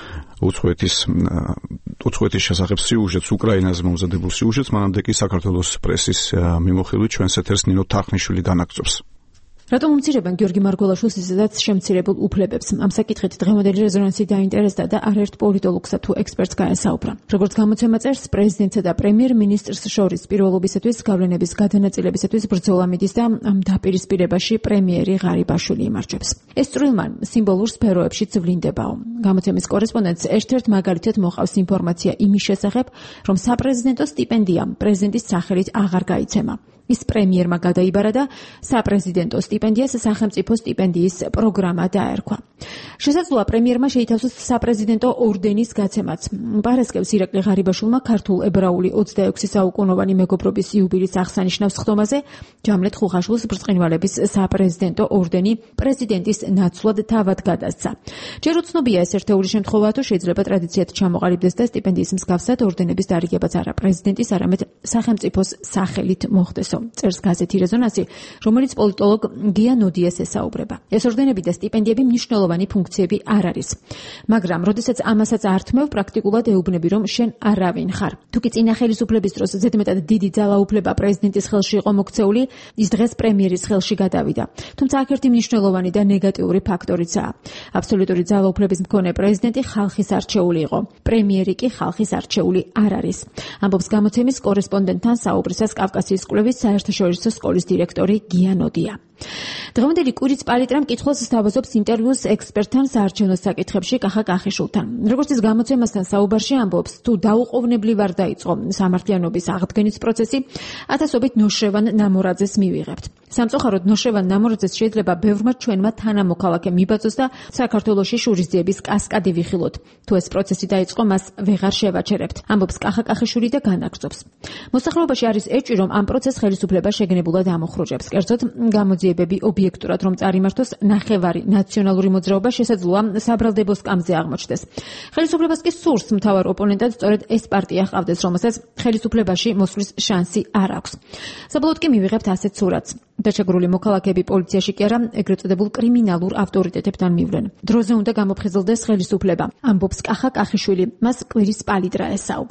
უცხოეთის შესახებ სიუჟეტს, უკრაინაზე მომზადებულ სიუჟეტს, მანამდე კი საქართველოს პრესის მიმოხილვით ჩვენს ეთერს ნინო თარხნიშვილი განაგრძობს. რატომ უმცირებენ გიორგი მარგველაშვილს ისედაც შემცირებულ უფლებებს? ამ საკითხით დღევანდელი რეზონანსი დაინტერესდა და არაერთ პოლიტოლოგსა თუ ექსპერტს გაესაუბრა. როგორც გამოცემა წერს, პრეზიდენტსა და პრემიერ-მინისტრს შორის პირველობისათვის გავლენების გადანაწილებისათვის ბრძოლა მიდის და ამ დაპირისპირებაში პრემიერი ღარიბაშვილი იმარჯვებს. ეს წვრილმან სიმბოლურ სფეროებშიც ვლინდებაო. გამოცემის კორესპონდენტს ერთ-ერთ მაგალითად მოყავს ინფორმაცია იმის შესახებ, რომ საპრეზიდენტო სტიპენდია პრეზიდენტის სახელით აღარ გაიცემა. ის პრემიერმა გადაიბარა და საპრეზიდენტო სტიპენდიას სახელმწიფო სტიპენდიის პროგრამა დაერქვა. შესაძლოა პრემიერმა შეითავსოს საპრეზიდენტო ორდენის გაცემაც. პარასკევს ირაკლი ღარიბაშვილმა ქართულ ებრაული 26 საუკუნოვანი მეგობრობის იუბილის აღსანიშნავ სხდომაზე ჯამლეთ ხუხაშვილს ბრწყინვალების საპრეზიდენტო ორდენი პრეზიდენტის ნაცვლად თავად გადასცა. ჯერ უცნობია ეს ერთეული შემთხვევა, თუ შეიძლება ტრადიციად ჩამოყალიბდეს და სტიპენდიის მსგავსად ორდენების დარიგებაც არა პრეზიდენტის, არამედ სახელმწიფოს სახელით მოხდეს. წერს გაზეთი რეზონანსი, რომელიც პოლიტოლოგ გია ნოდიას ესაუბრება. ეს ორდენები და სტიპენდიები მნიშვნელოვანი ფუნქციები არ არის. მაგრამ, როდესაც ამასაც ართმევ, პრაქტიკულად ეუბნები, რომ შენ არავინ ხარ. თუკი წინა ხელისუფლების დროს ზედმეტად დიდი ძალაუფლება პრეზიდენტის ხელში იყო მოქცეული, ის დღეს პრემიერის ხელში გადავიდა. თუმცა აქ ერთი მნიშვნელოვანი და ნეგატიური ფაქტორიცაა. აბსოლუტური ძალაუფლების მქონე პრეზიდენტი ხალხის არჩეული იყო. პრემიერი კი ხალხის არჩეული არ არის. ამბობს გამოცემის კორესპონდენტთან საუბრისას კავკასიის კვლევის საერთაშორისო სკოლის დირექტორი გია ნოდია. დღევანდელი კვირიც პალიტრამ კითხვას სთავაზობს ინტერვიუს ექსპერტთან საარჩევნო საკითხებში კახა კახიშვილთან. როგორც ის გამოცემასთან საუბარში ამბობს, თუ დაუყოვნებლივ არ დაიწყო სამართლიანობის აღდგენის პროცესი, ათასობით ნოშევან ნამორაძეს მივიღებთ. სამწუხაროდ ნოშევან ნამორაძეს შეიძლება ბევრმა ჩვენმა თანამოქალაქემ მიბაძოს და საქართველოში შურისძიების კასკადი ვიხილოთ. თუ ეს პროცესი დაიწყო, მას ვეღარ შევაჩერებთ. ამბობს კახა კახიშვილი და განაგრძობს. მოსახლეობაში არის ეჭვი, რომ ამ პროცესს ხელისუფლება შეგნებულად ამოხრუჭებს. კერძოდ, გამოძიებები ობიექტურად რომ წარიმართოს, ნახევარი ნაციონალური მოძრაობა შესაძლოა საბრალდებო სკამზე აღმოჩნდეს. ხელისუფლებას კი სურს მთავარ ოპონენტად სწორედ ეს პარტია ჰყავდეს, რომელსაც ხელისუფლებაში მოსვლის შანსი არ აქვს. საბოლოოდ კი მივიღებთ ასეთ სურათს. დაჩაგრული მოქალაქეები პოლიციაში კი არა, ეგრეთ წოდებულ კრიმინალურ ავტორიტეტებთან მივლენ. დროზე უნდა გამოფხიზლდეს ხელისუფლება, ამბობს კახა კახიშვილი, მას კვირის პალიტრა ესაუბრა.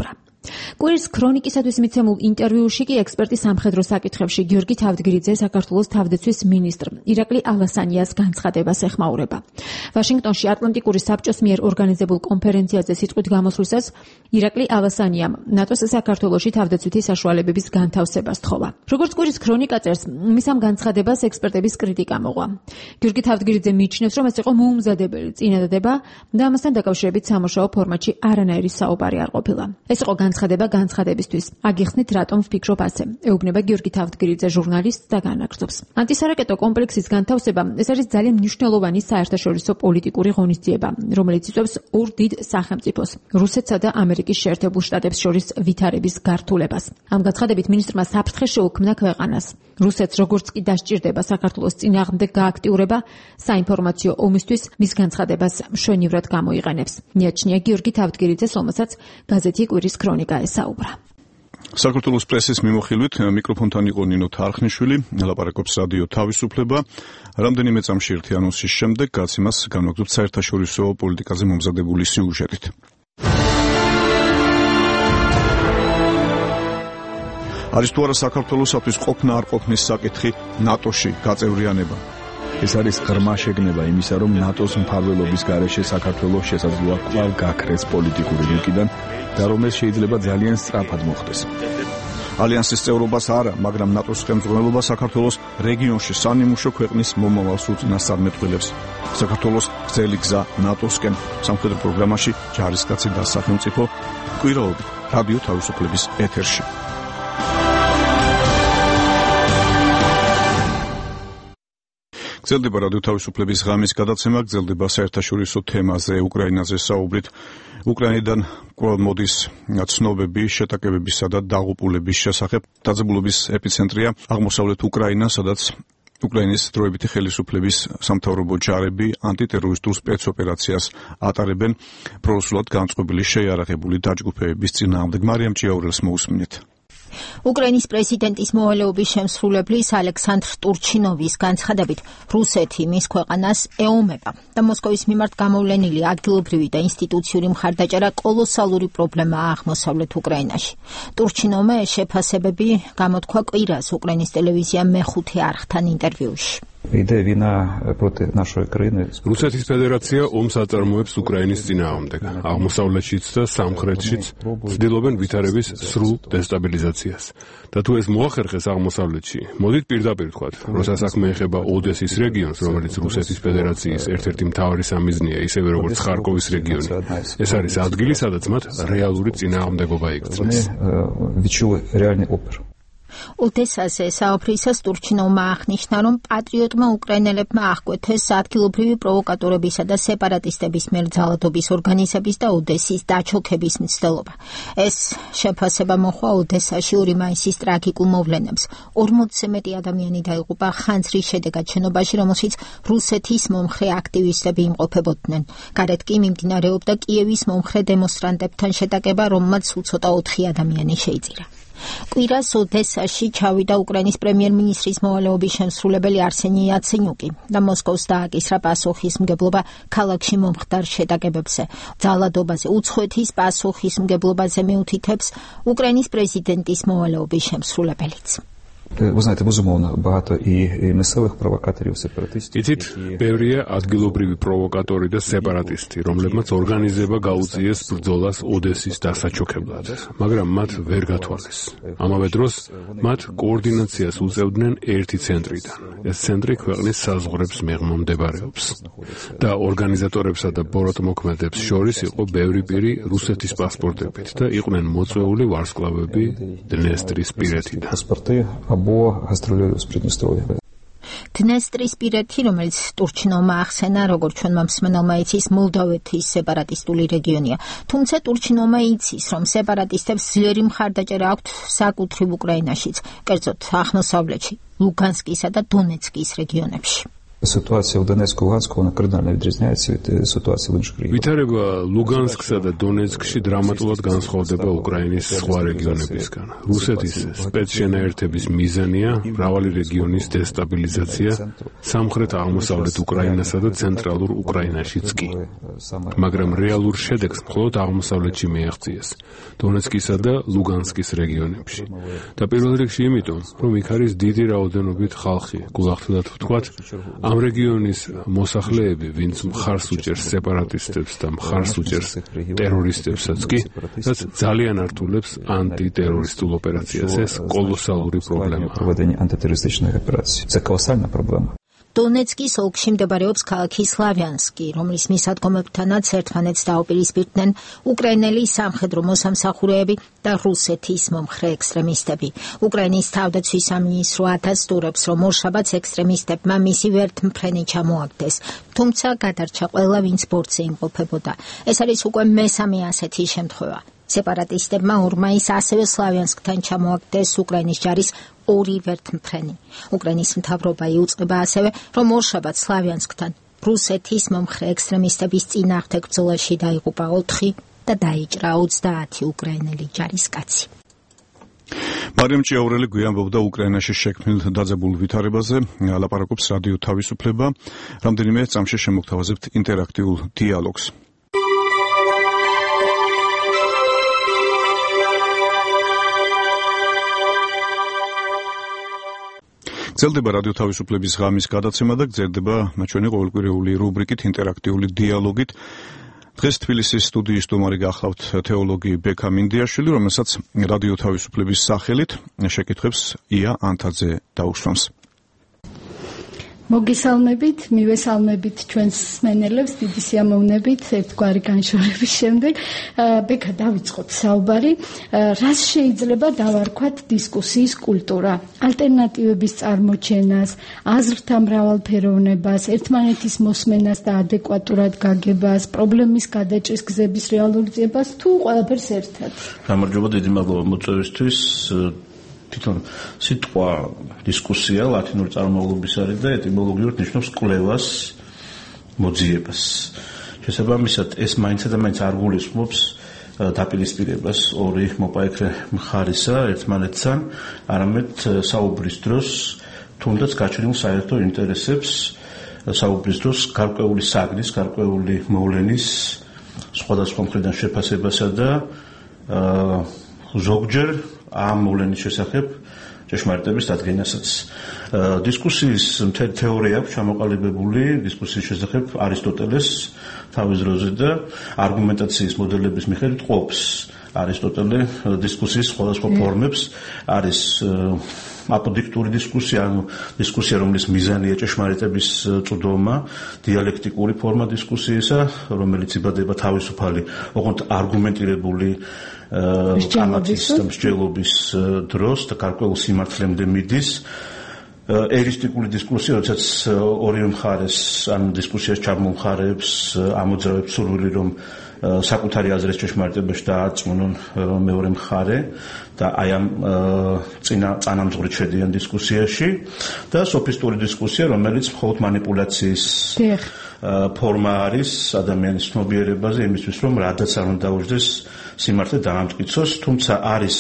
კვირის ქრონიკისათვის მიცემულ ინტერვიუში კი ექსპერტი სამხედრო საკითხებში გიორგი თავდგირიძე საქართველოს თავდაცვის მინისტრ ირაკლი ალასანიას განცხადებას ეხმაურება. ვაშინგტონში ატლანტიკური საბჭოს მიერ ორგანიზებულ კონფერენციაზე სიტყვით გამოსვლისას ირაკლი ალასანიამ ნატოს საქართველოში თავდაცვითი საშუალებების განთავსებას თხოვა. როგორც კვირის ქრონიკა წერს, მის ამ განცხადებას ექსპერტების კრიტიკა მოყვა. გიორგი თავდგირიძე მიიჩნევს, რომ ეს იყო მოუმზადებელი წინადადება და ამასთან დაკავშირებით სამუშაო ფორმატში არანაირი საუბარი არ ყოფილა. ეს იყო განცხადება განცხადებისთვის. აგიხსნით, რატომ ვფიქრობ ასე. ეუბნება გიორგი თავდგირიძე ჟურნალისტს და განაგრძობს. ანტისარაკეტო კომპლექსის განთავსება ეს არის ძალიან მნიშვნელოვანი საერთაშორისო პოლიტიკური ღონისძიება, რომელიც იწვევს ორ დიდ სახელმწიფოს, რუსეთსა და ამერიკის შეერთებულ შტატებს შორის ვითარების გართულებას. ამ განცხადებით მინისტრმა საფრთხე შეუქმნა ქვეყანას. რუსეთს როგორც კი დასჭირდება საქართველოს წინააღმდეგ გააქტიურება საინფორმაციო ომისთვის, მის განცხადებას მშვენივრად გამოიყენებს. მიაჩნია გიორგი თავდგირიძეს, რომელსაც გაზეთი კვირის ქრონიკა ესაუბრა. საქართველოს პრესის მიმოხილვით მიკროფონთან იყო ნინო თარხნიშვილი, ლაპარაკობს რადიო თავისუფლება. რამდენიმე წამში ერთი ანონსის შემდეგ გაცემას განვაგრძობთ საერთაშორისო პოლიტიკაზე მომზადებული სიუჟეტით. არის თუ არა საქართველოსთვის ყოფნა არ ყოფნის საკითხი ნატოში გაწევრიანება. ეს არის ღრმა შეგნება იმისა, რომ ნატოს მფარველობის გარეშე საქართველოს შესაძლოა კვლავ გაქრეს პოლიტიკური რუკიდან და რომ ეს შეიძლება ძალიან სწრაფად მოხდეს. ალიანსის წევრობას არა, მაგრამ ნატოს ხელმძღვანელობა საქართველოს რეგიონში სანიმუშო ქვეყნის მომავალს უწინასწარმეტყველებს. საქართველოს გრძელი გზა ნატოსკენ. სამხედრო პროგრამაში ჯარისკაცი და სახელმწიფო კვირაობით რადიო თავისუფლების ეთერში. გრძელდება რადიო თავისუფლების ღამის გადაცემა, გრძელდება საერთაშორისო თემაზე, უკრაინაზე საუბრით. უკრაინიდან კვლავ მოდის ცნობები შეტაკებებისა და დაღუპულების შესახებ. დაძაბულობის ეპიცენტრია აღმოსავლეთ უკრაინა, სადაც უკრაინის დროებითი ხელისუფლების სამთავრობო ჯარები ანტიტერორისტულ სპეცოპერაციას ატარებენ პრორუსულად განწყობილი შეიარაღებული დაჯგუფებების წინააღმდეგ. მარიამ ჭიაურელს მოусმინეთ. უკრაინის პრეზიდენტის მოვალეობის შემსრულებლის ალექსანდრ ტურჩინოვის განცხადებით, რუსეთი მის ქვეყანას ეომება და მოსკოვის მიმართ გამოვლენილი ადგილობრივი და ინსტიტუციური მხარდაჭერა კოლოსალური პრობლემაა აღმოსავლეთ უკრაინაში. ტურჩინოვმა ეს შეფასებები გამოთქვა კვირას უკრაინის ტელევიზიამ მეხუთე არხთან ინტერვიუში. რუსეთის ფედერაცია ომს აწარმოებს უკრაინის წინააღმდეგ, აღმოსავლეთშიც და სამხრეთშიც ცდილობენ ვითარების სრულ დესტაბილიზაციას. და თუ ეს მოახერხეს აღმოსავლეთში, მოდით პირდაპირ ვთქვათ, როცა საქმე ეხება ოდესის რეგიონს, რომელიც რუსეთის ფედერაციის ერთ-ერთი მთავარი სამიზნეა, ისევე როგორც ხარკოვის რეგიონი. ეს არის ადგილი, სადაც მათ რეალური წინააღმდეგობა იგრძნეს. ოდესაზე საუბრისას ტურჩინოვმა აღნიშნა, რომ პატრიოტმა უკრაინელებმა აღკვეთეს ადგილობრივი პროვოკატორებისა და სეპარატისტების მიერ ძალადობის ორგანიზების და ოდესის დაჩოქების მცდელობა. ეს შეფასება მოჰყვა ოდესაში 2 მაისის ტრაგიკულ მოვლენებს. 40-ზე მეტი ადამიანი დაიღუპა ხანძრის შედეგად შენობაში, რომელშიც რუსეთის მომხრე აქტივისტები იმყოფებოდნენ. გარეთ კი მიმდინარეობდა კიევის მომხრე დემონსტრანტებთან შეტაკება, რომელმაც უცოტა 4 ადამიანი შეიწირა. კვირას ოდესაში ჩავიდა უკრაინის პრემიერ-მინისტრის მოვალეობის შემსრულებელი არსენი იაცენიუკი და მოსკოვს დააკისრა პასუხისმგებლობა ქალაქში მომხდარ შეტაკებებზე. ძალადობაზე უცხოეთის პასუხისმგებლობაზე მიუთითებს უკრაინის პრეზიდენტის მოვალეობის შემსრულებელიც. იცით, ბევრია ადგილობრივი პროვოკატორი და სეპარატისტი, რომლებმაც ორგანიზება გაუწიეს ბრძოლას ოდესის დასაჩოქებლად, მაგრამ მათ ვერ გათვალეს. ამავე დროს მათ კოორდინაციას უწევდნენ ერთი ცენტრიდან. ეს ცენტრი ქვეყნის საზღვრებს მიღმა მდებარეობს. და ორგანიზატორებსა და ბოროტმოქმედებს შორის იყო ბევრი პირი რუსეთის პასპორტებით და იყვნენ მოწვეული ვარსკვლავები დნესტრის პირეთიდან. დნესტრის პირეთი, რომელიც ტურჩინოვმა ახსენა, როგორც ჩვენმა მსმენელმა იცის, მოლდავეთის სეპარატისტული რეგიონია. თუმცა ტურჩინოვმა იცის, რომ სეპარატისტებს ძლიერი მხარდაჭერა აქვთ საკუთრივ უკრაინაშიც, კერძოდ აღმოსავლეთში, ლუგანსკისა და დონეცკის რეგიონებში. Ситуация в Донецке и Луганске, она кардинально відрізняється від ситуації в інших регіонах. ვითარება ლუგანსკსა და დონეცკში დრამატულად განსხვავდება უკრაინის სხვა რეგიონებისგან. რუსეთის სპეცშენაერთების მიზანია მრავალი რეგიონის დესტაბილიზაცია სამხრეთ-აღმოსავლეთ უკრაინასა და ცენტრალურ უკრაინაშიც კი. მაგრამ რეალურ შედეგს მხოლოდ აღმოსავლეთში მიაღწიეს, დონეცკისა და ლუგანსკის რეგიონებში. და პირველ რიგში იმიტომ, რომ იქ არის დიდი რაოდენობით ხალხი, გულახდათ ვთქვათ, ამ რეგიონის მოსახლეები, ვინც მხარს უჭერს სეპარატისტებს და მხარს უჭერს ტერორისტებსაც კი, რაც ძალიან ართულებს ანტიტერორისტულ ოპერაციას, ეს კოლოსალური პრობლემაა. Це колосальна проблема. დონეცკის ოლქში მდებარეობს ქალაქი სლავიანსკი, რომლის მისადგომებთანაც ერთმანეთს დაუპირისპირდნენ უკრაინელი სამხედრო მოსამსახურეები და რუსეთის მომხრე ექსტრემისტები. უკრაინის თავდაცვის სამინისტრო ათასტურებს, რომ ორშაბათს ექსტრემისტებმა მისი ვერთმფრენი ჩამოაგდეს, თუმცა გადარჩა ყველა, ვინც ბორცზე იმყოფებოდა. ეს არის უკვე მესამე ასეთი შემთხვევა. სეპარატისტებმა 2 მაისს ასევე სლავიანსკთან ჩამოაგდეს უკრაინის ჯარის 2 ვერთმფრენი. უკრაინის მთავრობა იუწყება ასევე, რომ ორშაბათს სლავიანსკთან რუსეთის მომხრე ექსტრემისტების წინააღმდეგ ბრძოლაში დაიღუპა 4 და დაიჭრა 30 უკრაინელი ჯარისკაცი. მარიამ ჭიაურელი გვიანბობდა უკრაინაში შექმნილ დაძაბულ ვითარებაზე, ლაპარაკობს რადიო თავისუფლება. რამდენიმე წამში შემოგთავაზებთ ინტერაქტიულ დიალოგს. გრძელდება რადიო თავისუფლების ღამის გადაცემა და გრძელდება ჩვენი ყოველკვირეული რუბრიკით ინტერაქტიული დიალოგით. დღეს თბილისის სტუდიის სტუმარი გახლავთ თეოლოგი ბექა მინდიაშვილი, რომელსაც რადიო თავისუფლების სახელით შეკითხვებს ია ანთაძე დაუშვამს. მოგესალმებით, მივესალმებით ჩვენს მსმენელებს დიდი სიამოვნებით ერთგვარი განშორების შემდეგ. ბექა, დავიწყოთ საუბარი. რას შეიძლება დავარქვათ დისკუსიის კულტურა, ალტერნატივების წარმოჩენას, აზრთა მრავალფეროვნებას, ერთმანეთის მოსმენას და ადეკვატურად გაგებას, პრობლემის გადაჭრის გზების რეალურიზებას თუ ყველაფერს ერთად? გამარჯობა, დიდი მადლობა მოწვევისთვის. თვითონ სიტყვა დისკუსია ლათინური წარმოშობის არის და ეტიმოლოგიურად ნიშნავს კვლევას, მოძიებას. შესაბამისად, ეს მაინც და მაინც არ გულისხმობს დაპირისპირებას ორი მოპაექრე მხარისა ერთმანეთთან, არამედ საუბრის დროს თუნდაც გაჩვენილ საერთო ინტერესებს, საუბრის დროს გარკვეული საგნის, გარკვეული მოვლენის სხვადასხვა მხრიდან შეფასებასა და ზოგჯერ ამ მოვლენის შესახებ ჭეშმარიტების დადგენასაც. დისკუსიის მთელი თეორია აქვს ჩამოყალიბებული დისკუსიის შესახებ არისტოტელეს თავის დროზე და არგუმენტაციის მოდელების მიხედვით ყოფს არისტოტელე დისკუსიის სხვადასხვა ფორმებს. არის აპოდიქტური დისკუსია, ანუ დისკუსია, რომლის მიზანია ჭეშმარიტების წვდომა, დიალექტიკური ფორმა დისკუსიისა, რომელიც იბადება თავისუფალი, ოღონდ არგუმენტირებული კამათის და მსჯელობის დროს და გარკვეულ სიმართლემდე მიდის. ერისტიკული დისკუსია, როდესაც ორივე მხარეს ან დისკუსიას ჩამომხარებს ამოძრავებს სურვილი, რომ საკუთარი აზრის ჭეშმარიტებაში დაარწმუნონ მეორე მხარე და აი ამ წანამძღვრით შედიან დისკუსიაში და სოფისტური დისკუსია, რომელიც მხოლოდ манипуляციის ფორმა არის ადამიანის ცნობიერებაზე, იმისთვის რომ რადაც არ უნდა დაუჯდეს სიმართლე დაამტკიცოს, თუმცა არის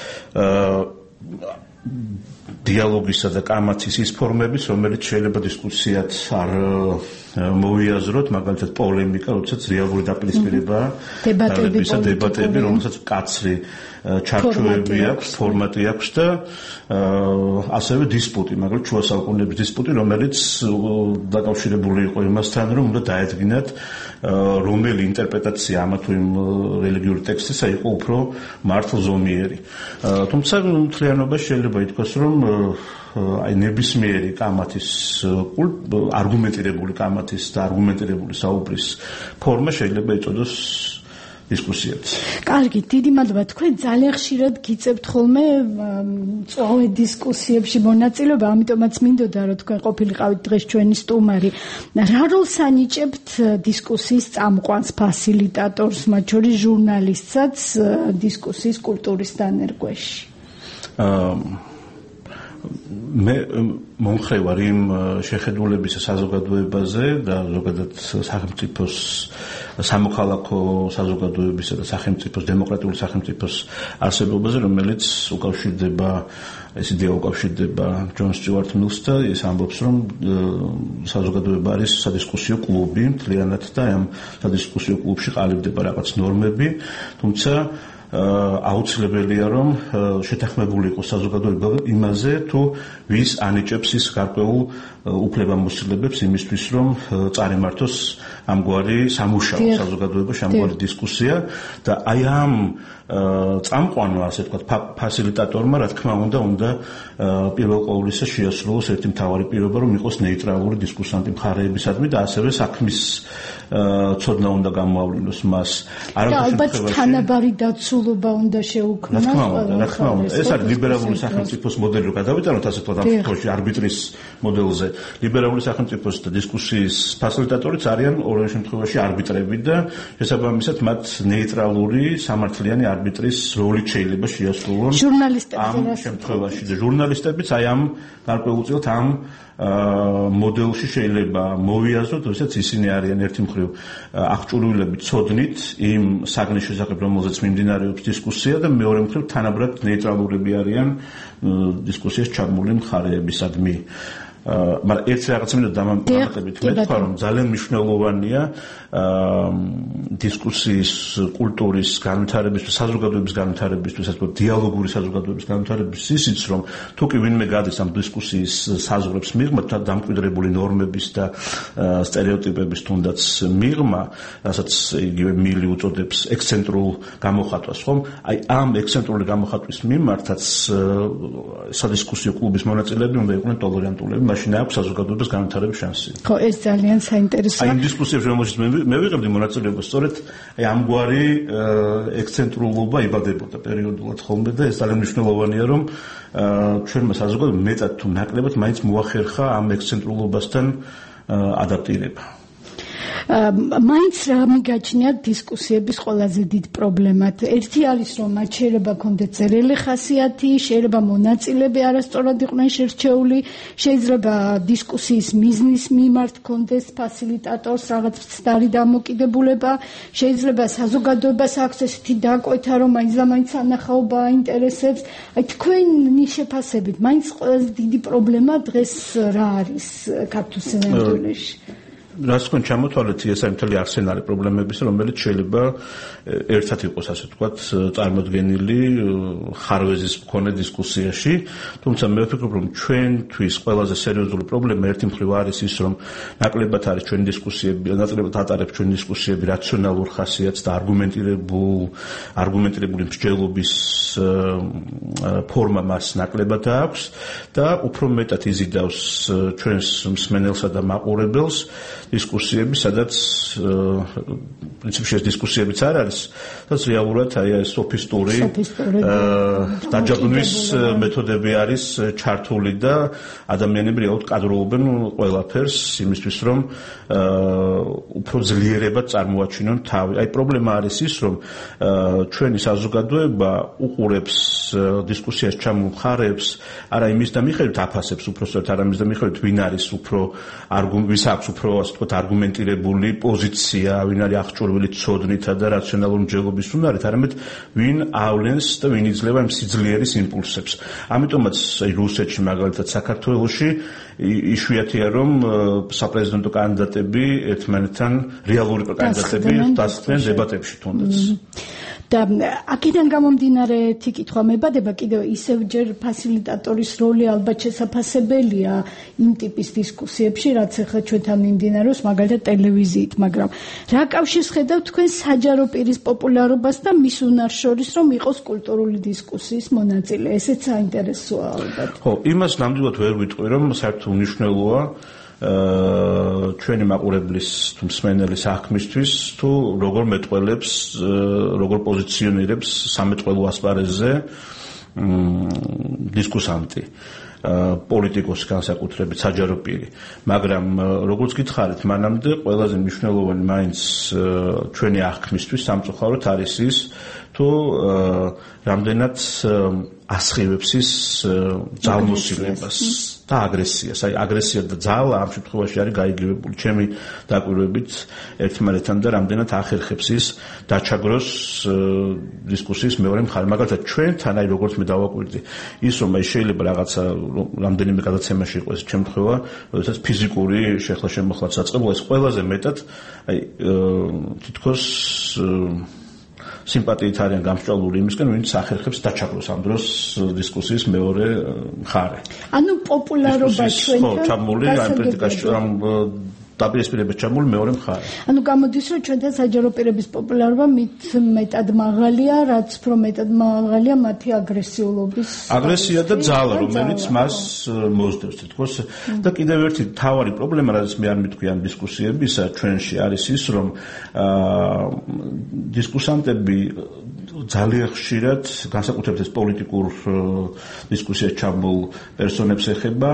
დიალოგისა და კამათის ის ფორმების, რომელიც შეიძლება დისკუსიად არ მოვიაზროთ, მაგალითად პოლემიკა, როდესაც რეალური დაპირისპირებაა, დებატები, რომელსაც კაცრი ჩარჩოები აქვს, ფორმატი აქვს და ასევე დისპუტი, მაგრამ შუა საუკუნეების დისპუტი, რომელიც დაკავშირებული იყო იმასთან, რომ უნდა დაედგინათ რომელი ინტერპრეტაცია ამა თუ იმ რელიგიური ტექსტისა იყო უფრო მართლზომიერი. თუმცა მთლიანობაში შეიძლება ითქვას, რომ აი ნებისმიერი კამათის არგუმენტირებული კამათის და არგუმენტირებული საუბრის ფორმა შეიძლება იწოდოს დისკუსიად. კარგი, დიდი მადლობა. თქვენ ძალიან ხშირად გიწევთ ხოლმე წვავე დისკუსიებში მონაწილეობა, ამიტომაც მინდოდა რომ თქვენ ყოფილიყავით დღეს ჩვენი სტუმარი. რა როლს ანიჭებთ დისკუსიის წამყვანს, ფასილიტატორს, მათ შორის ჟურნალისტსაც დისკუსიის კულტურის დანერგვაში? მე მომხრე ვარ იმ შეხედულების საზოგადოებაზე და ზოგადად სახელმწიფოს სამოქალაქო საზოგადოებისა და სახელმწიფოს დემოკრატიული სახელმწიფოს არსებობაზე, რომელიც უკავშირდება ეს იდეა უკავშირდება ჯონ სტიუარტ მილს და ის ამბობს, რომ საზოგადოება არის სადისკუსიო კლუბი მთლიანად და ამ სადისკუსიო კლუბში ყალიბდება რაღაც ნორმები, თუმცა აუცილებელია რომ შეთანხმებული იყოს საზოგადოება იმაზე, თუ ვის ანიჭებს ის გარკვეულ უფლებამოსილებებს იმისთვის, რომ წარიმართოს ამგვარი სამუშაო საზოგადოებაში, ამგვარი დისკუსია და აი ამ წამყვანმა, ასე ვთქვათ, ფასილიტატორმა, რა თქმა უნდა პირველ ყოვლისა შეასრულოს ერთი მთავარი პირობა, რომ იყოს ნეიტრალური დისკუსანტი მხარეებისადმი და ასევე საქმის ცოდნა უნდა გამოავლინოს მას. ალბათ თანაბარი დაცულობა უნდა შეუქმნას. რა თქმა უნდა, ეს არის ლიბერალური სახელმწიფოს მოდელი, რომ გადავიტანოთ ასე ვთქვათ, ამ შემთხვევაში არბიტრის მოდელზე. ლიბერალური სახელმწიფოს და დისკუსიის ფასილიტატორიც არიან ორივე შემთხვევაში არბიტრები და შესაბამისად მათ ნეიტრალური სამართლიანი არბიტრის როლი შეიძლება შეასრულონ ამ შემთხვევაში და ჟურნალისტებიც აი ამ გარკვეულწილად ამ მოდელში შეიძლება მოვიაზროთ, როდესაც ისინი არიან ერთი მხრივ აღჭურვილები ცოდნით იმ საგნის შესახებ, რომელზეც მიმდინარეობს დისკუსია და მეორე მხრივ თანაბრად ნეიტრალურები არიან დისკუსიას ჩაბმული მხარეებისადმი. მაგრამ ერთ რაღაცა მინდა დამატებით მე თქვა, რომ ძალიან მნიშვნელოვანია დისკუსიის კულტურის განვითარებისთვის, საზოგადოების განვითარებისთვის, ასე ვთქვათ, დიალოგური საზოგადოების განვითარებისთვის ისიც, რომ თუ კი ვინმე გადის ამ დისკუსიის საზღვრებს მიღმა, დამკვიდრებული ნორმების და სტერეოტიპების თუნდაც მიღმა, რასაც იგივე მილი უწოდებს ექსცენტრულ გამოხატვას, ხომ? აი ამ ექსცენტრული გამოხატვის მიმართაც სადისკუსიო კლუბის მონაწილეები უნდა იყვნენ ტოლერანტულები, მაშინ აქვს საზოგადოების განვითარების შანსი. ხო, ეს ძალიან საინტერესოა. აი იმ დისკუსიებში, რომელშიც მე ვიღებდი მონაწილეობას, სწორედ აი ამგვარი ექსცენტრულობა იბადებოდა პერიოდულად ხოლმე და ეს ძალიან მნიშვნელოვანია, რომ ჩვენმა საზოგადოებამ მეტად თუ ნაკლებად მაინც მოახერხა ამ ექსცენტრულობასთან ადაპტირება. მაინც რა მიგაჩნია დისკუსიების ყველაზე დიდ პრობლემად. ერთი არის, რომ მათ შეიძლება კონდეთ წერილი ხასიათი, შეიძლება მონაწილეები არასწორად იყვნენ შერჩეული, შეიძლება დისკუსიის მიზნის მიმართ კონდეს ფასილიტატორს რაღაც მცდარი დამოკიდებულება, შეიძლება საზოგადოებას აქვს ესეთი დაკვეთა, რომ მაინც და მაინც ანახაობა აინტერესებს. აი თქვენი შეფასებით, მაინც ყველაზე დიდი პრობლემა დღეს რა არის ქართულ სინამდვილეში? რას თქვენ ჩამოთვალეთ ეს არის მთელი არსენალი პრობლემების, რომელიც შეიძლება ერთად იყოს, ასე ვთქვათ, წარმოდგენილი ხარვეზის მქონე დისკუსიაში, თუმცა მე ვფიქრობ, რომ ჩვენთვის ყველაზე სერიოზული პრობლემა ერთი მხრივ არის ის, რომ ნაკლებად არის ჩვენი დისკუსიები, ნაკლებად ატარებს ჩვენი დისკუსიები რაციონალურ ხასიათს და არგუმენტირებული მსჯელობის ფორმა მას ნაკლებად აქვს და უფრო მეტად იზიდავს ჩვენს მსმენელსა და მაყურებელს დისკუსიები, სადაც პრინციპში ეს დისკუსიებიც არ არის, სადაც რეალურად აი ეს სოფისტური დაჯავდნის მეთოდები არის ჩართული და ადამიანები რეალურად კადროვობენ ყველაფერს იმისთვის, რომ უფრო ძლიერებად წარმოაჩინონ თავი. აი პრობლემა არის ის, რომ ჩვენი საზოგადოება უყურებს დისკუსიას ჩამულ მხარეებს არა იმის და მიხედვით აფასებს უბრალოდ არ ამის და მიხედვით ვინ არის უფრო ვის აქვს უფრო ასე ვთქვათ არგუმენტირებული პოზიცია, ვინ არის აღჭურვილი ცოდნითა და რაციონალური მსჯელობის უნარით, არამედ ვინ ავლენს და ვინ იძლევა იმ სიძლიერის იმპულსებს. ამიტომაც აი რუსეთში მაგალითად საქართველოში იშვიათია რომ საპრეზიდენტო კანდიდატები ერთმანეთთან რეალური კანდიდატები დასწრენ დებატებში თუნდაც. და აქედან გამომდინარე ერთი კითხვა მებადება კიდევ ისევ ჯერ ფასილიტატორის როლი ალბათ შესაძლებელია იმ ტიპის დისკუსიებში, რაც ახლა ჩვენთან მიმდინარეობს, მაგალითად ტელევიზიით, მაგრამ რა კავშირს ხედავთ თქვენ საჯარო პირის პოპულარობას და მის უნარს შორის, რომ იყოს კულტურული დისკუსიის მონაწილე? ესეც საინტერესოა ალბათ. ხო, იმას ნამდვილად ვერ ვიტყვი, რომ საერთოდ უნიშნელოა ჩვენი მაყურებლის თუ მსმენელის საქმისთვის თუ როგორ მეტყველებს, როგორ პოზიციონირებს სამეტყველო ასპარეზზე დისკუსანტი, პოლიტიკოსი განსაკუთრებით საჯარო პირი. მაგრამ როგორც გითხარით, მანამდე ყველაზე მნიშვნელოვანი მაინც ჩვენი აღქმისთვის სამწუხაროდ არის ის, თუ რამდენად ასხივებს ის ძალმოსილებას და აგრესიას. აი აგრესია და ძალა ამ შემთხვევაში არის გაიგივებული. ჩემი დაკვირვებით ერთმანეთთან და რამდენად ახერხებს ის დაჩაგროს დისკუსიის მეორე მხარე. მაგალითად ჩვენთან აი როგორც მე დავაკვირდი ის რომ აი შეიძლება რაღაცა რამდენიმე გადაცემაში იყოს შემთხვევა, როდესაც ფიზიკური შეხლა-შემოხლა საწყებია, ეს ყველაზე მეტად აი თითქოს სიმპათიით არიან გამსჭვალული იმისკენ, ვინც ახერხებს დაჩაგროს ამ დროს დისკუსიის მეორე მხარე. ანუ პოპულარობა ჩვენთან ხო, ჩამული ამ კრიტიკაში ამ დაპირისპირებას ჩამული მეორე მხარე. ანუ გამოდის რომ ჩვენთან საჯარო პირების პოპულარობა მით მეტად მაღალია, რაც უფრო მეტად მაღალია მათი აგრესიულობის. აგრესია და ძალა, რომელიც მას მოსდევს, თითქოს და კიდევ ერთი მთავარი პრობლემა, რაც მე არ მითქვი ამ დისკუსიებისა ჩვენში არის ის, რომ დისკუსანტები ძალიან ხშირად განსაკუთრებით ეს პოლიტიკურ დისკუსიაში ჩაბმულ პერსონებს ეხება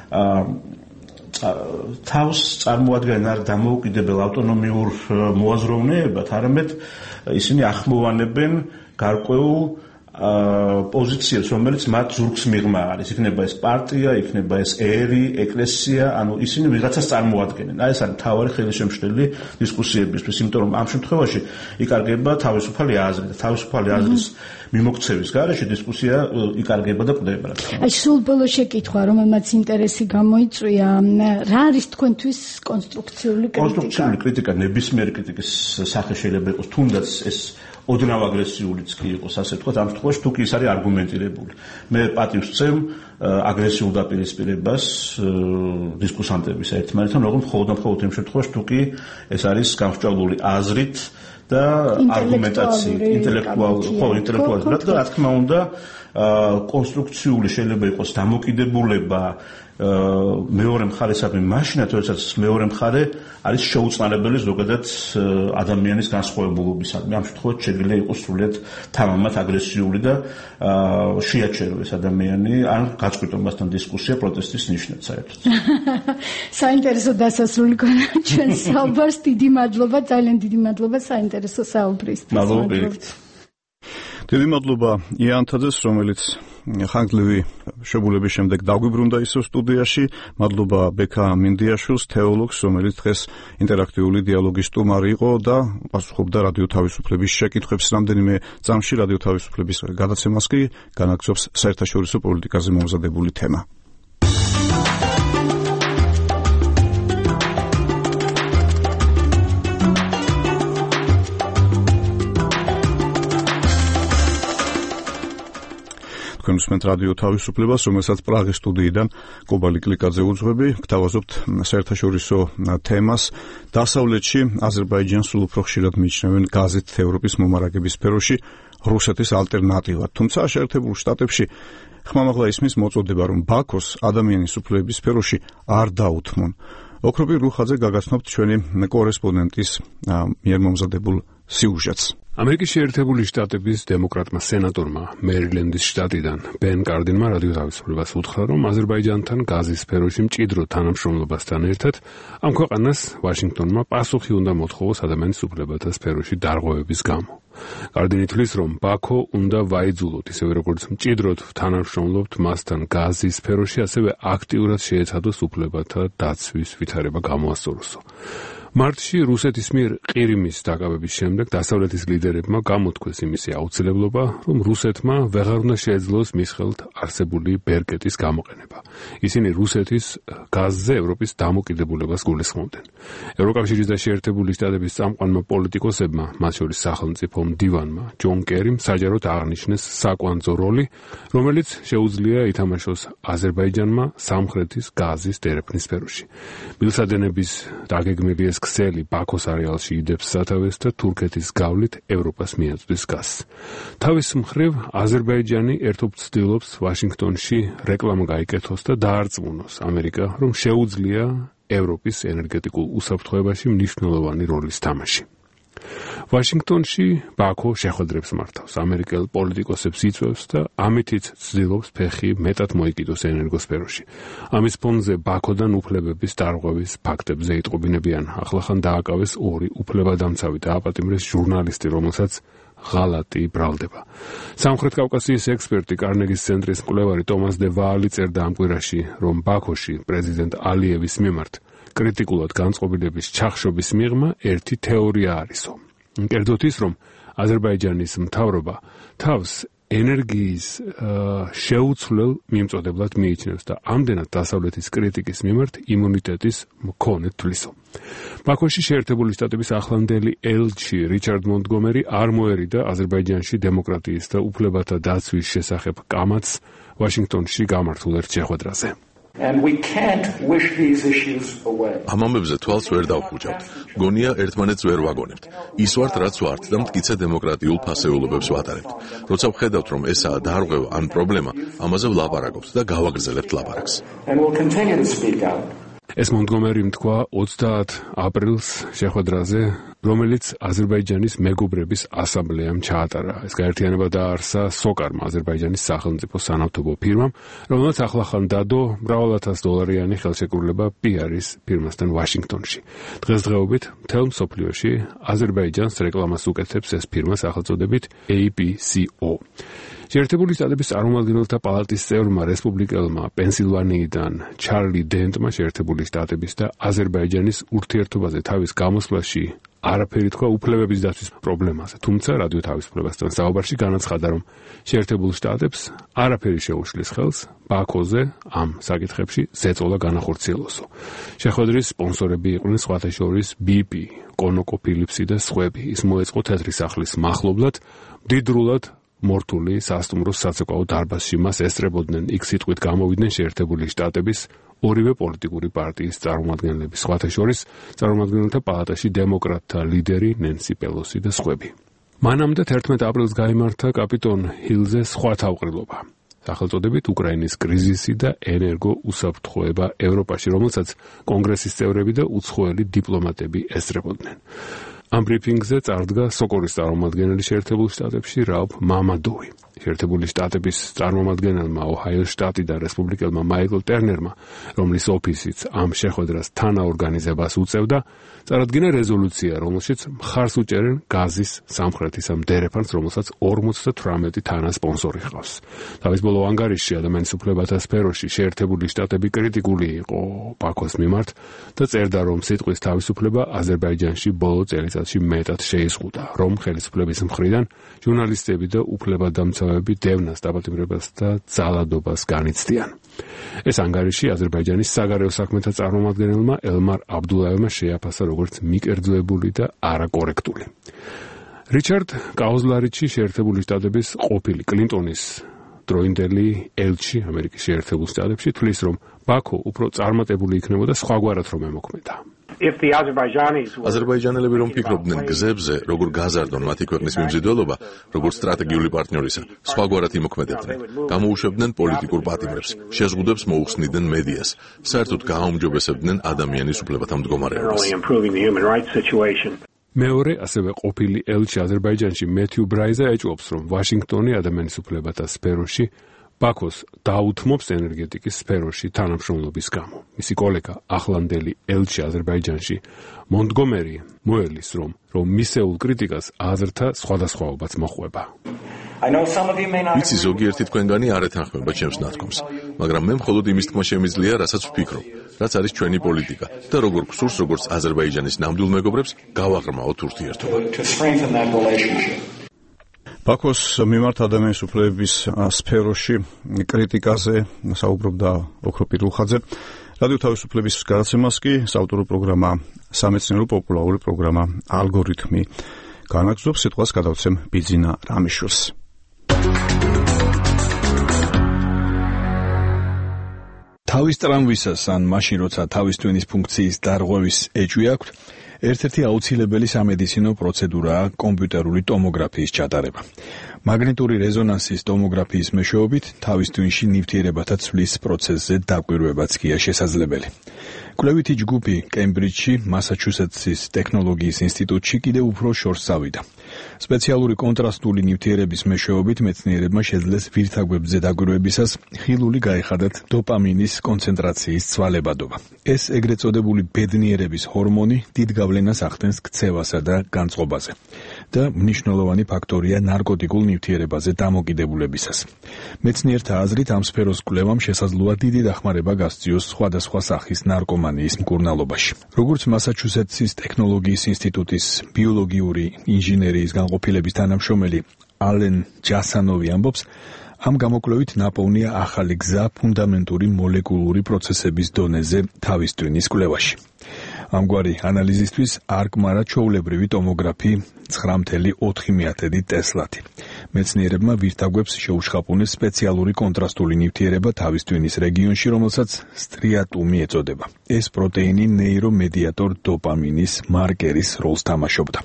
თავს წარმოადგენენ არ დამოუკიდებელ ავტონომიურ მოაზროვნეებად, არამედ ისინი ახმოვანებენ გარკვეულ პოზიციებს, რომელიც მათ ზურგს მიღმა არის. იქნება ეს პარტია, იქნება ეს ერი, ეკლესია, ანუ ისინი ვიღაცას წარმოადგენენ. აი ეს არის მთავარი ხელისშემშლელი დისკუსიებისთვის, იმიტომ რომ ამ შემთხვევაში იკარგება თავისუფალი აზრი და თავისუფალი აზრის მიმოქცევის გარეშე დისკუსია იკარგება და კვდება. აი სულ ბოლოს შეკითხვა, რომელმაც ინტერესი გამოიწვია, რა არის თქვენთვის კონსტრუქციული კრიტიკა? კონსტრუქციული კრიტიკა ნებისმიერი კრიტიკის სახე შეიძლება იყოს, თუნდაც ეს ოდნავ აგრესიულიც კი იყოს, ასე ვთქვათ, ამ შემთხვევაში თუ კი ის არის არგუმენტირებული. მე პატივს ვცემ აგრესიულ დაპირისპირებას დისკუსანტების ერთმანეთთან, როგორც მხოლოდ იმ შემთხვევაში თუ კი ეს არის გამსჭვალული აზრით და არგუმენტაციით, ინტელექტუალურად და რა თქმა უნდა, კონსტრუქციული შეიძლება იყოს დამოკიდებულება მეორე მხარესადმი მაშინაც, როდესაც მეორე მხარე არის შეუწყნარებელი ზოგადად ადამიანის განსხვავებულობისადმი. ამ შემთხვევაში შეიძლება იყოს სრულიად თამამად აგრესიული და შეაჩერო ეს ადამიანი ან გაწყვეტობასთან დისკუსია პროტესტის ნიშნად საერთოდ. საინტერესო დასასრული ქონა ჩვენ საუბარს. დიდი მადლობა, ძალიან დიდი მადლობა საინტერესო საუბრისთვის. მადლობა. დიდი მადლობა იანთაძეს, რომელიც ხანგრძლივი შეგულების შემდეგ დაგვიბრუნდა ისევ სტუდიაში. მადლობა ბექა მინდიაშვილს, თეოლოგს, რომელიც დღეს ინტერაქტიული დიალოგის სტუმარი იყო და პასუხობდა რადიო თავისუფლების შეკითხვებს. რამდენიმე წამში რადიო თავისუფლების გადაცემას კი განაგრძობს საერთაშორისო პოლიტიკაზე მომზადებული თემა. თქვენ უსმენთ რადიო თავისუფლებას, რომელსაც პრაღის სტუდიიდან კობალი კლიკაძე უძღვები. გთავაზობთ საერთაშორისო თემას. დასავლეთში აზერბაიჯანს სულ უფრო ხშირად მიიჩნევენ გაზით ევროპის მომარაგების სფეროში რუსეთის ალტერნატივად. თუმცა შეერთებულ შტატებში ხმამაღლა ისმის მოწოდება, რომ ბაქოს ადამიანის უფლებების სფეროში არ დაუთმონ. ოქროპი რუხაძე გაგაცნობთ ჩვენი კორესპონდენტის მიერ მომზადებულ სიუჟეტს. ამერიკის შეერთებული შტატების დემოკრატმა სენატორმა მერილენდის შტატიდან ბენ კარდინმა რადიო თავისუფლებას უთხრა, რომ აზერბაიჯანთან გაზის სფეროში მჭიდრო თანამშრომლობასთან ერთად ამ ქვეყანას ვაშინგტონმა პასუხი უნდა მოთხოვოს ადამიანის უფლებათა სფეროში დარღვევების გამო. კარდინი თვლის, რომ ბაქო უნდა ვაიძულოთ, ისევე როგორც მჭიდროდ თანამშრომლობთ მასთან გაზის სფეროში, ასევე აქტიურად შეეცადოს უფლებათა დაცვის ვითარება გამოასწოროსო. მარტში რუსეთის მიერ ყირიმის დაკავების შემდეგ დასავლეთის ლიდერებმა გამოთქვეს იმისი აუცილებლობა, რომ რუსეთმა ვეღარ უნდა შეეძლოს მის ხელთ არსებული ბერკეტის გამოყენება. ისინი რუსეთის გაზზე ევროპის დამოკიდებულებას გულისხმობდნენ. ევროკავშირის და შეერთებული შტატების წამყვანმა პოლიტიკოსებმა, მათ შორის სახელმწიფო მდივანმა ჯონ კერიმ საჯაროდ აღნიშნეს საკვანძო როლი, რომელიც შეუძლია ითამაშოს აზერბაიჯანმა სამხრეთის გაზის დერეფნის სფეროში. მილსადენების დაგეგმილი ეს ქსელი ბაქოს არეალში იდებს სათავეს და თურქეთის გავლით ევროპას მიაწვდის გაზს. თავის მხრივ აზერბაიჯანი ერთობ ცდილობს ვაშინგტონში რეკლამა გაიკეთოს და დაარწმუნოს ამერიკა, რომ შეუძლია ევროპის ენერგეტიკულ უსაფრთხოებაში მნიშვნელოვანი როლის თამაში. ვაშინგტონში ბაქო შეხვედრებს მართავს, ამერიკელ პოლიტიკოსებს იწვევს და ამითიც ცდილობს ფეხი მეტად მოიკიდოს ენერგოსფეროში. ამის ფონზე ბაქოდან უფლებების დარღვევის ფაქტებზე იტყობინებიან. ახლახან დააკავეს 2 უფლებადამცავი და აპატიმრეს ჟურნალისტი, რომელსაც ღალატი ბრალდება. სამხრეთ კავკასიის ექსპერტი კარნეგის ცენტრის მკვლევარი ტომას დე ვალი წერდა ამ კვირაში, რომ ბაქოში პრეზიდენტ ალიევის მიმართ კრიტიკულად განწყობილების ჩახშობის მიღმა ერთი თეორია არისო. კერძოდ ის, რომ აზერბაიჯანის მთავრობა თავს ენერგიის შეუცვლელ მიმწოდებლად მიიჩნევს და ამდენად დასავლეთის კრიტიკის მიმართ იმუნიტეტის მქონე თვლისო. ბაქოში შეერთებული შტატების ახლანდელი ელჩი რიჩარდ მონტგომერი არ მოერიდა აზერბაიჯანში დემოკრატიის და უფლებათა დაცვის შესახებ კამათს ვაშინგტონში გამართულ ერთ შეხვედრაზე. And we can't wish these issues away. ამ ამბებზე თვალს ვერ დავხუჭავთ. გონია ერთმანეთს ვერ ვაგონებთ. ის ვართ, რაც ვართ და მტკიცე დემოკრატიულ ფასეულობებს ვატარებთ. როცა ვხედავთ, რომ ესაა დარღვევა ან პრობლემა, ამაზე ვლაპარაკობთ და გავაგრძელებთ ლაპარაკს. And we'll continue to speak out. ეს მონტგომერიმ თქვა 30 აპრილს შეხვედრაზე, რომელიც აზერბაიჯანის მეგობრების ასამბლეამ ჩაატარა. ეს გაერთიანება დაარსა სოკარმა, აზერბაიჯანის სახელმწიფო სანავთობო ფირმამ, რომელსაც ახლახან დადო $100,000 ხელშეკრულება PR-ის ფირმასთან ვაშინგტონში. დღესდღეობით მთელ მსოფლიოში აზერბაიჯანს რეკლამას უკეთებს ეს ფირმა სახელწოდებით APCO. შეერთებული შტატების წარმომადგენელთა პალატის წევრმა რესპუბლიკელმა პენსილვანიიდან ჩარლი დენტმა შეერთებული შტატების და აზერბაიჯანის ურთიერთობაზე თავის გამოსვლაში არაფერი თქვა უფლებების დაცვის პრობლემაზე, თუმცა რადიო თავისუფლებასთან საუბარში განაცხადა, რომ შეერთებულ შტატებს არაფერი შეუშლის ხელს ბაქოზე ამ საკითხებში ზეწოლა განახორციელოსო. შეხვედრის სპონსორები იყვნენ სხვათა შორის BP, ConocoPhillips და სხვები. ის მოეწყო თეთრი სახლის მახლობლად მდიდრულად მორთული სასტუმრო საცეკვაო დარბაზში მას ესწრებოდნენ იქ სიტყვით გამოვიდნენ შეერთებული შტატების ორივე პოლიტიკური პარტიის წარმომადგენლები, სხვათა შორის წარმომადგენელთა პალატაში დემოკრატთა ლიდერი ნენსი პელოსი და სხვები. მანამდე 11 აპრილს გაიმართა კაპიტონ ჰილზე სხვა თავყრილობა, სახელწოდებით უკრაინის კრიზისი და ენერგო უსაფრთხოება ევროპაში, რომელსაც კონგრესის წევრები და უცხოელი დიპლომატები ესწრებოდნენ. ამ ბრიფინგზე წარდგა სოკორის წარმომადგენელი შეერთებულ შტატებში რალფ მამადოვი. შეერთებული შტატების წარმომადგენელმა ოჰაიოს შტატიდან რესპუბლიკელმა მაიკლ ტერნერმა, რომლის ოფისიც ამ შეხვედრას თანაორგანიზებას უწევდა, წარადგინა რეზოლუცია, რომელშიც მხარს უჭერენ გაზის სამხრეთის ამ დერეფანს, რომელსაც 58 თანა სპონსორი ჰყავს. თავის ბოლო ანგარიშში ადამიანის უფლებათა სფეროში შეერთებული შტატები კრიტიკული იყო ბაქოს მიმართ და წერდა, რომ სიტყვის თავისუფლება აზერბაიჯანში ბოლო წელიწადში მეტად შეიზღუდა, რომ ხელისუფლების მხრიდან ჟურნალისტები და უფლებადამცავები დევნას, დაპატიმრებას და ძალადობას განიცდიან. ეს ანგარიში აზერბაიჯანის საგარეო საქმეთა წარმომადგენელმა ელმარ აბდულაევმა შეაფასა როგორც მიკერძოებული და არაკორექტული. რიჩარდ კაუზლარიჩი შეერთებული შტატების ყოფილი კლინტონის დროინდელი ელჩი ამერიკის შეერთებულ შტატებში თვლის, რომ ბაქო უფრო წარმატებული იქნებოდა სხვაგვარად რომ ემოქმედა. აზერბაიჯანელები რომ ფიქრობდნენ გზებზე, როგორ გაზარდონ მათი ქვეყნის მიმზიდველობა, როგორც სტრატეგიული პარტნიორისა, სხვაგვარად იმოქმედებდნენ. გამოუშვებდნენ პოლიტიკურ პატიმრებს, შეზღუდვებს მოუხსნიდნენ მედიას, საერთოდ გააუმჯობესებდნენ ადამიანის უფლებათა მდგომარეობას. მეორე, ასევე ყოფილი ელჩი აზერბაიჯანში მეთიუ ბრაიზა ეჭვობს, რომ ვაშინგტონი ადამიანის უფლებათა სფეროში ბაქოს დაუთმობს ენერგეტიკის სფეროში თანამშრომლობის გამო. მისი კოლეგა, ახლანდელი ელჩი აზერბაიჯანში, მონტგომერი მოელის, რომ მისეულ კრიტიკას აზრთა სხვადასხვაობაც მოჰყვება. ვიცი, ზოგიერთი თქვენგანი არ ეთანხმება ჩემს ნათქვამს, მაგრამ მე მხოლოდ იმის თქმა შემიძლია, რასაც ვფიქრობ, რაც არის ჩვენი პოლიტიკა და როგორ გვსურს, როგორც აზერბაიჯანის ნამდვილ მეგობრებს, გავაღრმავოთ ურთიერთობა. ბაქოს მიმართ ადამიანის უფლებების სფეროში კრიტიკაზე საუბრობდა ოქრო პირულხაძე. რადიო თავისუფლების გადაცემას კი საავტორო პროგრამა, სამეცნიერო პოპულარული პროგრამა ალგორითმი განაგრძობს. სიტყვას გადავცემ ბიძინა რამიშვილს. თავის ტრამვისას ან მაშინ როცა თავის ტვინის ფუნქციის დარღვევის ეჭვი აქვთ, ერთ-ერთი აუცილებელი სამედიცინო პროცედურაა კომპიუტერული ტომოგრაფიის ჩატარება. მაგნიტური რეზონანსის ტომოგრაფიის მეშვეობით თავის ტვინში ნივთიერებათა ცვლის პროცესზე დაკვირვებაც გია შესაძლებელი. კვლევითი ჯგუფი კემბრიჯში, მასაჩუსეტსის ტექნოლოგიის ინსტიტუტში კიდევ უფრო შორს წავიდა. სპეციალური კონტრასტული ნივთიერების მეშვეობით მეცნიერებმა შეძლეს ვირთაგვებზე დაკვირვებისას ხილული გაეხადათ დოპამინის კონცენტრაციის ცვალებადობა. ეს ეგრეთ წოდებული ბედნიერების ჰორმონი დიდ გავლენას ახდენს ქცევასა და განწყობაზე. და მნიშვნელოვანი ფაქტორია ნარკოტიკულ ნივთიერებაზე დამოკიდებულებისას. მეცნიერთა აზრით ამ სფეროს კვლევამ შესაძლოა დიდი დახმარება გასწიოს სხვადასხვა სახის ნარკომანიის მკურნალობაში. როგორც მასაჩუსეტსის ტექნოლოგიის ინსტიტუტის ბიოლოგიური ინჟინერიის განყოფილების თანამშრომელი ალენ ჯასანოვი ამბობს, ამ გამოკვლევით ნაპოვნია ახალი გზა ფუნდამენტური მოლეკულური პროცესების დონეზე თავის ტვინის კვლევაში. ამგვარი ანალიზისთვის არკმარა ჩვეულებრივი ტომოგრაფი 9.4 ტესლათი. მეცნიერებმა ვირთაგვებს შეუშხაპუნეს სპეციალური კონტრასტული ნივთიერება თავის ტვინის რეგიონში, რომელსაც სტრიატუმი ეწოდება. ეს პროტეინი ნეირომედიატორ დოპამინის მარკერის როლს თამაშობდა.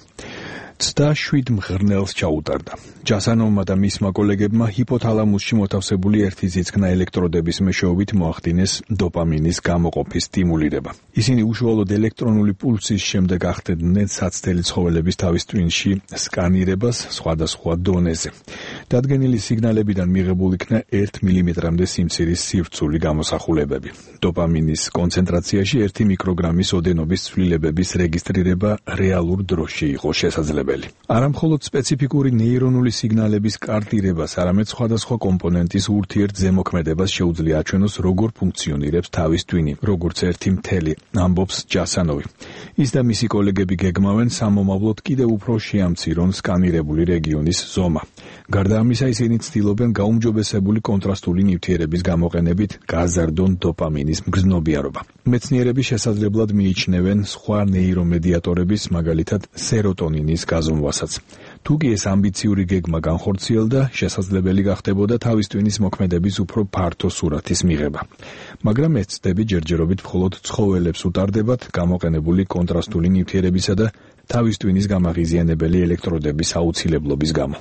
7 მღრნელს ჩაუტარდა. ჯასანოვმა და მისმა კოლეგებმა ჰიპოთალამუსში მოთავსებული ერთი ზიცხნა ელექტროდების მეშვეობით მოახდინეს დოპამინის გამოყოფის სტიმულირება. ისინი უშუალოდ ელექტრონული პულსის შემდეგ ახდენდნენ საცდელი ცხოველების თავის ტვინში სკანირებას სხვადასხვა დონეზე. დადგენილი სიგნალებიდან მიღებულ იქნა 1 მმ-მდე სიმცირის სივრცული გამოსახულებები. დოპამინის კონცენტრაციაში 1 მიკროგრამის ოდენობის ცვლილებების რეგისტრირება რეალურ დროში იყო შესაძლებელი. არა მხოლოდ სპეციფიკური ნეირონული სიგნალების კარტირებას, არამედ სხვადასხვა კომპონენტის ურთიერთზემოქმედებას შეუძლია აჩვენოს, როგორ ფუნქციონირებს თავის ტვინი, როგორც ერთი მთელი, ამბობს ჯასანოვი. ის და მისი კოლეგები გეგმავენ სამომავლოდ კიდევ უფრო შეამცირონ სკანირებული რეგიონის ზომა. გარდა ამისა, ისინი ცდილობენ გაუმჯობესებული კონტრასტული ნივთიერების გამოყენებით გაზარდონ დოპამინის მგრძნობიარობა. მეცნიერები შესაძლებლად მიიჩნევენ სხვა ნეირომედიატორების, მაგალითად სეროტონინის გაზომვასაც. თუ კი ეს ამბიციური გეგმა განხორციელდა, შესაძლებელი გახდებოდა თავის ტვინის მოქმედების უფრო ფართო სურათის მიღება. მაგრამ ეს ცდები ჯერჯერობით მხოლოდ ცხოველებს უტარდებათ გამოყენებული კონტრასტული ნივთიერებისა და თავის ტვინის გამაღიზიანებელი ელექტროდების აუცილებლობის გამო.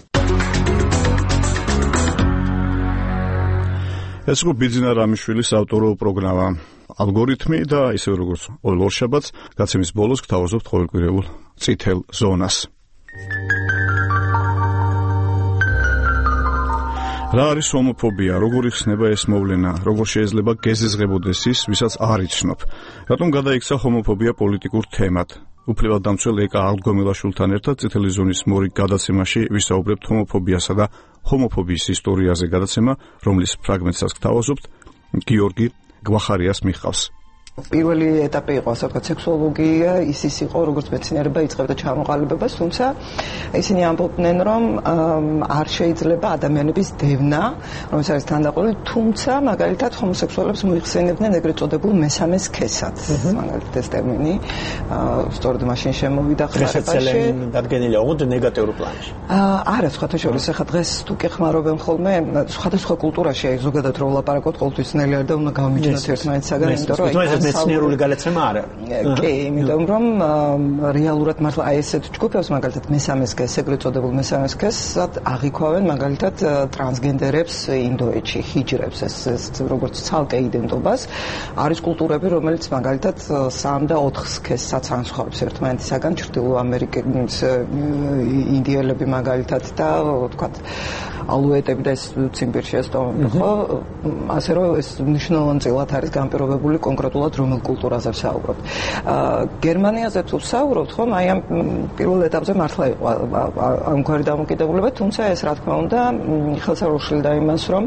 ეს იყო ბიძინა რამიშვილის ავტორო პროგრამა ალგორითმი და ისე როგორც ყოველ ორშაბათს გაცემის ბოლოს გთავაზობთ ყოველკვირეულ წითელ ზონას. რა არის ჰომოფობია, როგორ იხსნება ეს მოვლენა, როგორ შეიძლება გეზიზღებოდეს ის, ვისაც არ იცნობ. რატომ გადაიქცა ჰომოფობია პოლიტიკურ თემად? უფლებადამცველ ეკა აღდგომილაშვილთან ერთად წითელი ზონის მორიგ გადაცემაში ვისაუბრებთ ჰომოფობიასა და ჰომოფობიის ისტორიაზე, გადაცემა, რომლის ფრაგმენტსაც გთავაზობთ გიორგი გვახარიას მიჰყავს. პირველი ეტაპი იყო, ასე ვთქვათ, სექსუოლოგია, ის იყო, როგორც მეცნიერება იწყებდა ჩამოყალიბებას, თუმცა ისინი ამბობდნენ, რომ არ შეიძლება ადამიანების დევნა, რომელიც არის თანდაყოლილი, თუმცა მაგალითად ჰომოსექსუალებს მოიხსენებდნენ ეგრეთ წოდებულ მესამე სქესად. მაგალითად ეს ტერმინი სწორედ მაშინ შემოვიდა ხმარებაში. დადგენილია ოღონდ ნეგატიურ პლანში. არა, სხვათა შორის, ახლა დღეს თუ კი ხმარობენ ხოლმე სხვადასხვა კულტურაში, ზოგადად რო ვლაპარაკობთ, ყოველთვის ნელი არ და უნდა გავმიჯნოთ ერთმანეთსაგან, იმიტომ რომ მეცნიერული გადაცემა არა. კი, იმიტომ რომ რეალურად მართლა აი ესეთ ჯგუფებს, მაგალითად მესამე სქესს, ეგრეთ წოდებულ მესამე სქესს აღიქვავენ მაგალითად ტრანსგენდერებს ინდოეთში, ჰიჯრებს, ეს როგორც ცალკე იდენტობას. არის კულტურები, რომელიც მაგალითად 3 და 4 სქესსაც ანსხვავებს ერთმანეთისაგან, ჩრდილო ამერიკის ინდიელები მაგალითად და ვთქვათ ალუეტები და ეს ციმბირში ეს ხო, ასე რომ ეს მნიშვნელოვანწილად არის განპირობებული კონკრეტულად რომელ კულტურაზე ვსაუბრობთ. გერმანიაზე თუ ვსაუბრობთ, ხომ, აი ამ პირველ ეტაპზე მართლა იყო ამგვარი დამოკიდებულება, თუმცა ეს რა თქმა უნდა ხელსაყრელშლიდა იმას, რომ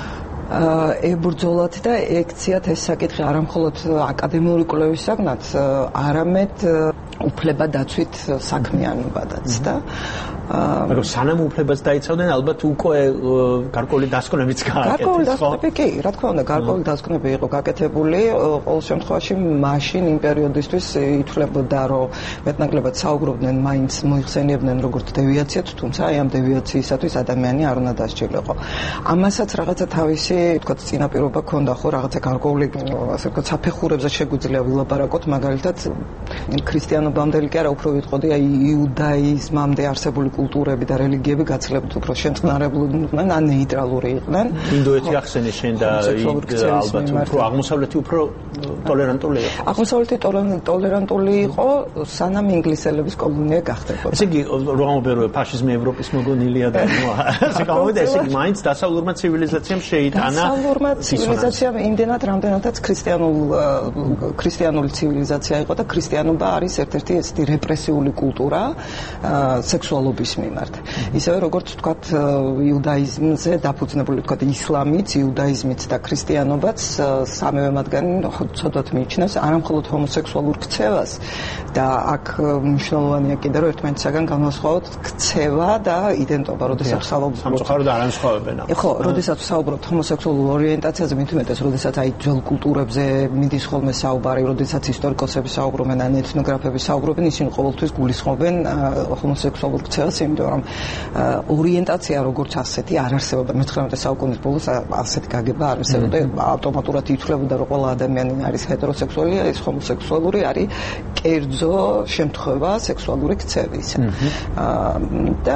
ებრძოლათ და ექციათ ეს საკითხი არა მხოლოდ აკადემიური კვლევისაგანაც, არამედ უფლება დაცვით საქმიანობადაც და მაგრამ სანამ უფლებას დაიცავდნენ, ალბათ უკვე გარკვეული დასკვნებიც გააკეთეს. გარკვეული დასკვნები კი, რა თქმა უნდა, გარკვეული დასკვნები იყო გაკეთებული. ყოველ შემთხვევაში მაშინ იმ პერიოდისთვის ითვლებოდა, რომ მეტნაკლებად საუბრობდნენ, მაინც მოიხსენიებდნენ როგორც დევიაციად, თუმცა აი ამ დევიაციისათვის ადამიანი არ უნდა დასჯილიყო. ამასაც რაღაცა თავისი, ვთქვათ, წინაპირობა ჰქონდა, ხო, რაღაცა გარკვეული, ასე ვთქვათ, საფეხურებზე შეგვიძლია ვილაპარაკოთ, მაგალითად ქრისტიანობამდელი კი არა, უფრო ვიტყოდი, აი იუდაიზმამდე არსებული კულტურები და რელიგიები გაცილებით უფრო შემწყნარებულნი ან ნეიტრალური იყვნენ. ინდოეთი ახსენე შენ და ალბათ უფრო აღმოსავლეთი უფრო ტოლერანტული იყო. აღმოსავლეთი ტოლერანტული იყო, სანამ ინგლისელების კოლონია გახდებოდა. ესე იგი რომ ამბერო ფაშიზმი ევროპის მოგონილია და ასე გამოვიდა, ესე იგი მაინც დასავლურმა ცივილიზაციამ შეიტანა დასავლურმა ცივილიზაციამ იმდენად რამდენადაც ქრისტიანული ცივილიზაცია იყო და ქრისტიანობა არის ერთ-ერთი ესეთი რეპრესიული კულტურა სექსუალობის მიმართ. ისევე როგორც ვთქვათ იუდაიზმზე დაფუძნებული ვთქვათ ისლამიც, იუდაიზმიც და ქრისტიანობაც სამივე მათგანი ცოტათ მიიჩნევს არამხოლოდ ჰომოსექსუალურ ქცევას და აქ მნიშვნელოვანია კიდე რომ ერთმანეთისაგან განვასხვაოთ ქცევა და იდენტობა, როდესაც სამწუხაროდ არ ამსხვავებენ. ხო, როდესაც ვსაუბრობთ ჰომოსექსუალურ ორიენტაციაზე, მით უმეტეს, როდესაც აი ძველ კულტურებზე მიდის ხოლმე საუბარი, როდესაც ისტორიკოსები საუბრობენ ან ეთნოგრაფები საუბრობენ, ისინი ყოველთვის გულისხმობენ ჰომოსექსუალურ ქცევას, იმიტომ რომ ორიენტაცია როგორც ასეთი არ არსებობდა. მე-19 საუკუნის ბოლოს ასეთი გაგება არ არსებობდა, ავტომატურად ითვლებოდა რომ ყველა ადამიანი არის ჰეტეროსექსუალი, ეს ჰომოსექსუალური არის კერძო შემთხვევა სექსუალური ქცევის. და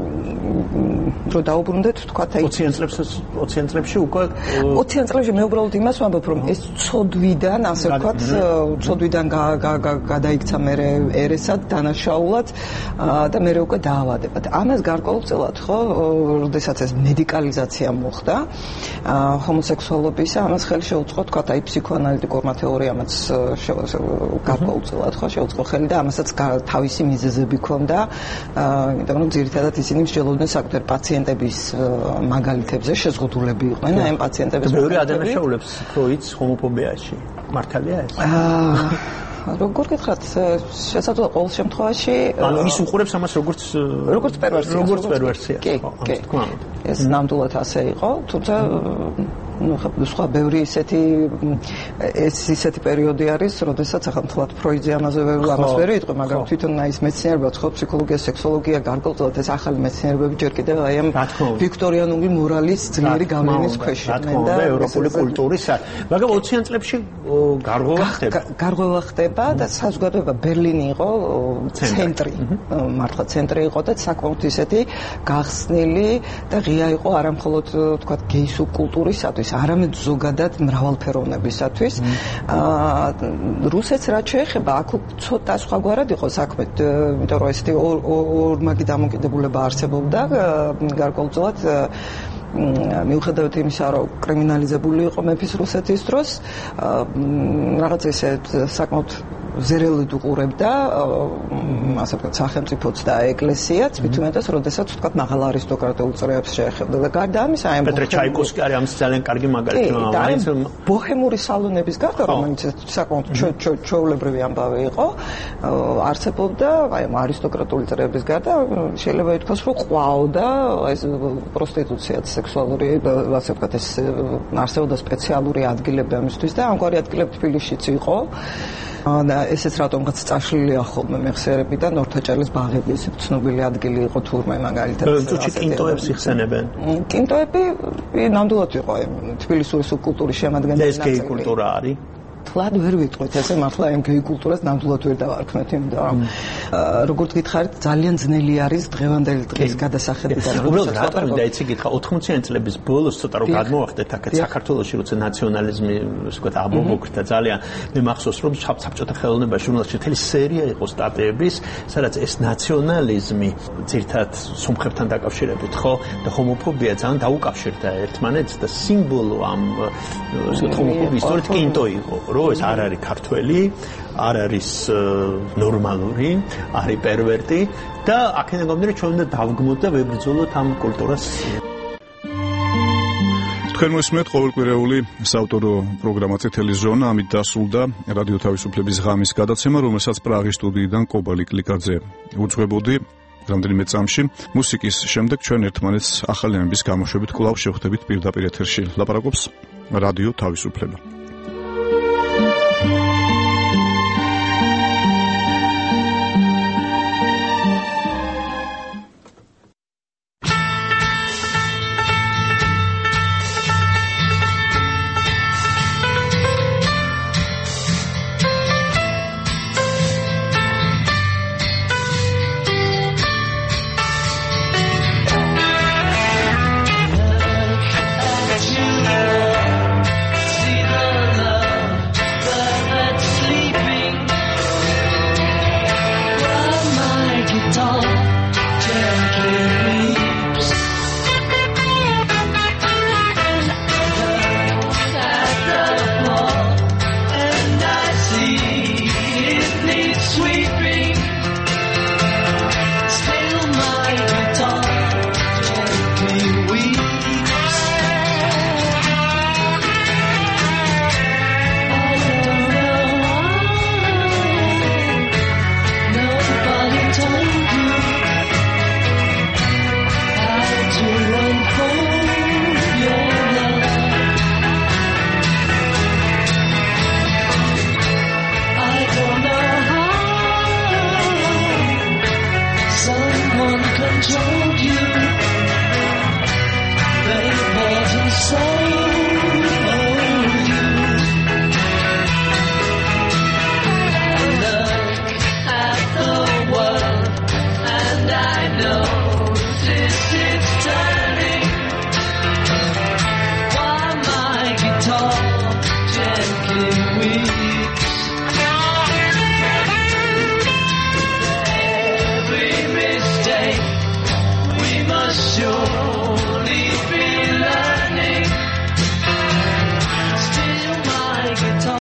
რო დაუბრუნდეთ ვთქვათ აი 20 წლებში უკვე 20 წლებში მე უბრალოდ იმას ვამბობ რომ ეს ცოდვიდან ასე ვთქვათ ცოდვიდან გადაიქცა მე ერესად დანაშაულად და მე უკვე დაავადებად. ამას გარკვეულწილად ხო როდესაც ეს მედიკალიზაცია მოხდა ჰომოსექსუალობის ამას ხელი შეუწყო ვთქვათ აი ფსიქოანალიტიკურმა თეორიამაც გარკვეულწილად ხო შეუწყო ხელი და ამასაც თავისი მიზეზები ჰქონდა იმიტომ რომ ძირითადად ისინი მსჯელობდნენ საკუთარ პაციენტების მაგალითებზე შეზღუდულები იყვნენ აი ამ პაციენტების ბევრი ადანაშაულებს ფროიდს ჰომოფობიაში მართალია ეს როგორ გითხრათ შესაძლოა ყოველ შემთხვევაში ანუ ის უყურებს ამას როგორც პერვერსია კი ეს ნამდვილად ასე იყო თუმცა სხვა ბევრი ისეთი პერიოდი არის, როდესაც ახლა მთლად ფროიდი ამაზე ვერ იტყვი, მაგრამ თვითონ ის მეცნიერება, ხო, ფსიქოლოგია, სექსოლოგია, გარკვეულწილად ეს ახალი მეცნიერებები ჯერ კიდევ აი ამ ვიქტორიანული მორალის ძლიერი გავლენის ქვეშ იყვნენ და ევროპული კულტურის, მაგრამ 20-იან წლებში გარღვევა ხდება და საზოგადოება ბერლინი იყო ცენტრი, მართლა ცენტრი იყო და საკმაოდ ისეთი გახსნილი და ღია იყო არამხოლოდ თქვა გეი სუბკულტურისათვის არამედ ზოგადად მრავალფეროვნებისათვის. რუსეთს რაც შეეხება, აქ ცოტა სხვაგვარად იყო საქმე, იმიტომ რომ ესეთი ორმაგი დამოკიდებულება არსებობდა გარკვეულწილად მიუხედავად იმისა, რომ კრიმინალიზებული იყო მეფის რუსეთის დროს, რაღაც ესე საკმაოდ ზერელით უყურებდა ასე ვთქვათ სახელმწიფოც და ეკლესიაც, მით უმეტეს, როდესაც ვთქვათ მაღალ არისტოკრატულ წრეებს შეეხებდა და გარდა ამისა აი პეტრე ჩაიკოვსკი არის ამის ძალიან კარგი მაგალითი, მაინც ბოჰემური სალონების გარდა, რომელიც საკმაოდ ჩვეულებრივი ამბავი იყო, არსებობდა აი არისტოკრატული წრეების გარდა, შეიძლება ითქვას, რომ ყვაოდა ეს პროსტიტუციაც სექსუალური, ასე ვთქვათ, ეს არსებობდა სპეციალური ადგილები ამისთვის და ამგვარი ადგილები თბილისშიც იყო. და ესეც რატომღაც წაშლილია ხოლმე მეხსიერებიდან ნორთაჭალის ბაღები ესე ცნობილი ადგილი იყო თურმე მაგალითად ზუსტი კინტოებს იხსენებენ კინტოები ნამდვილად იყო თბილისური სუბკულტურის შემადგენელი ეს გეი კულტურა არის თლად ვერ ვიტყვით ესე მართლა ამ გეი კულტურას ნამდვილად ვერ დავარქმევთ იმიტომ რომ როგორც გითხარით ძალიან ძნელი არის დღევანდელი დღის გადასახედიდან უბრალოდ რატომ დაიცი გითხრა 80-იან წლების ბოლოს ცოტა რომ გადმოვახდეთ აქეთ საქართველოში როცა ნაციონალიზმი ასე ვთქვათ აბობოქრდა ძალიან მე მახსოვს რომ საბჭოთა ხელოვნებაში ჟურნალში მთელი სერია იყო სტატიების სადაც ეს ნაციონალიზმი ძირთად სომხებთან დაკავშირებით ხო და ჰომოფობია ძალიან დაუკავშირდა ერთმანეთს და სიმბოლო ამ ჰომოფობიის სწორედ კინტო იყო რომ ეს არ არის ქართველი, არ არის ნორმალური, არის პერვერტი და აქედან გამომდინარე ჩვენ უნდა დავგმოთ და ვებრძოლოთ ამ კულტურას. თქვენ მოსმენთ ყოველკვირეული საავტორო პროგრამა წითელი ზონა, ამით დასრულდა რადიო თავისუფლების ღამის გადაცემა, რომელსაც პრაღის სტუდიიდან კობალი კლიკაძე უძღვებოდი. რამდენიმე წამში მუსიკის შემდეგ ჩვენ ერთმანეთს ახალი ამბის გამოშვებით კვლავ შევხვდებით პირდაპირ ეთერში. ლაპარაკობს რადიო თავისუფლება. we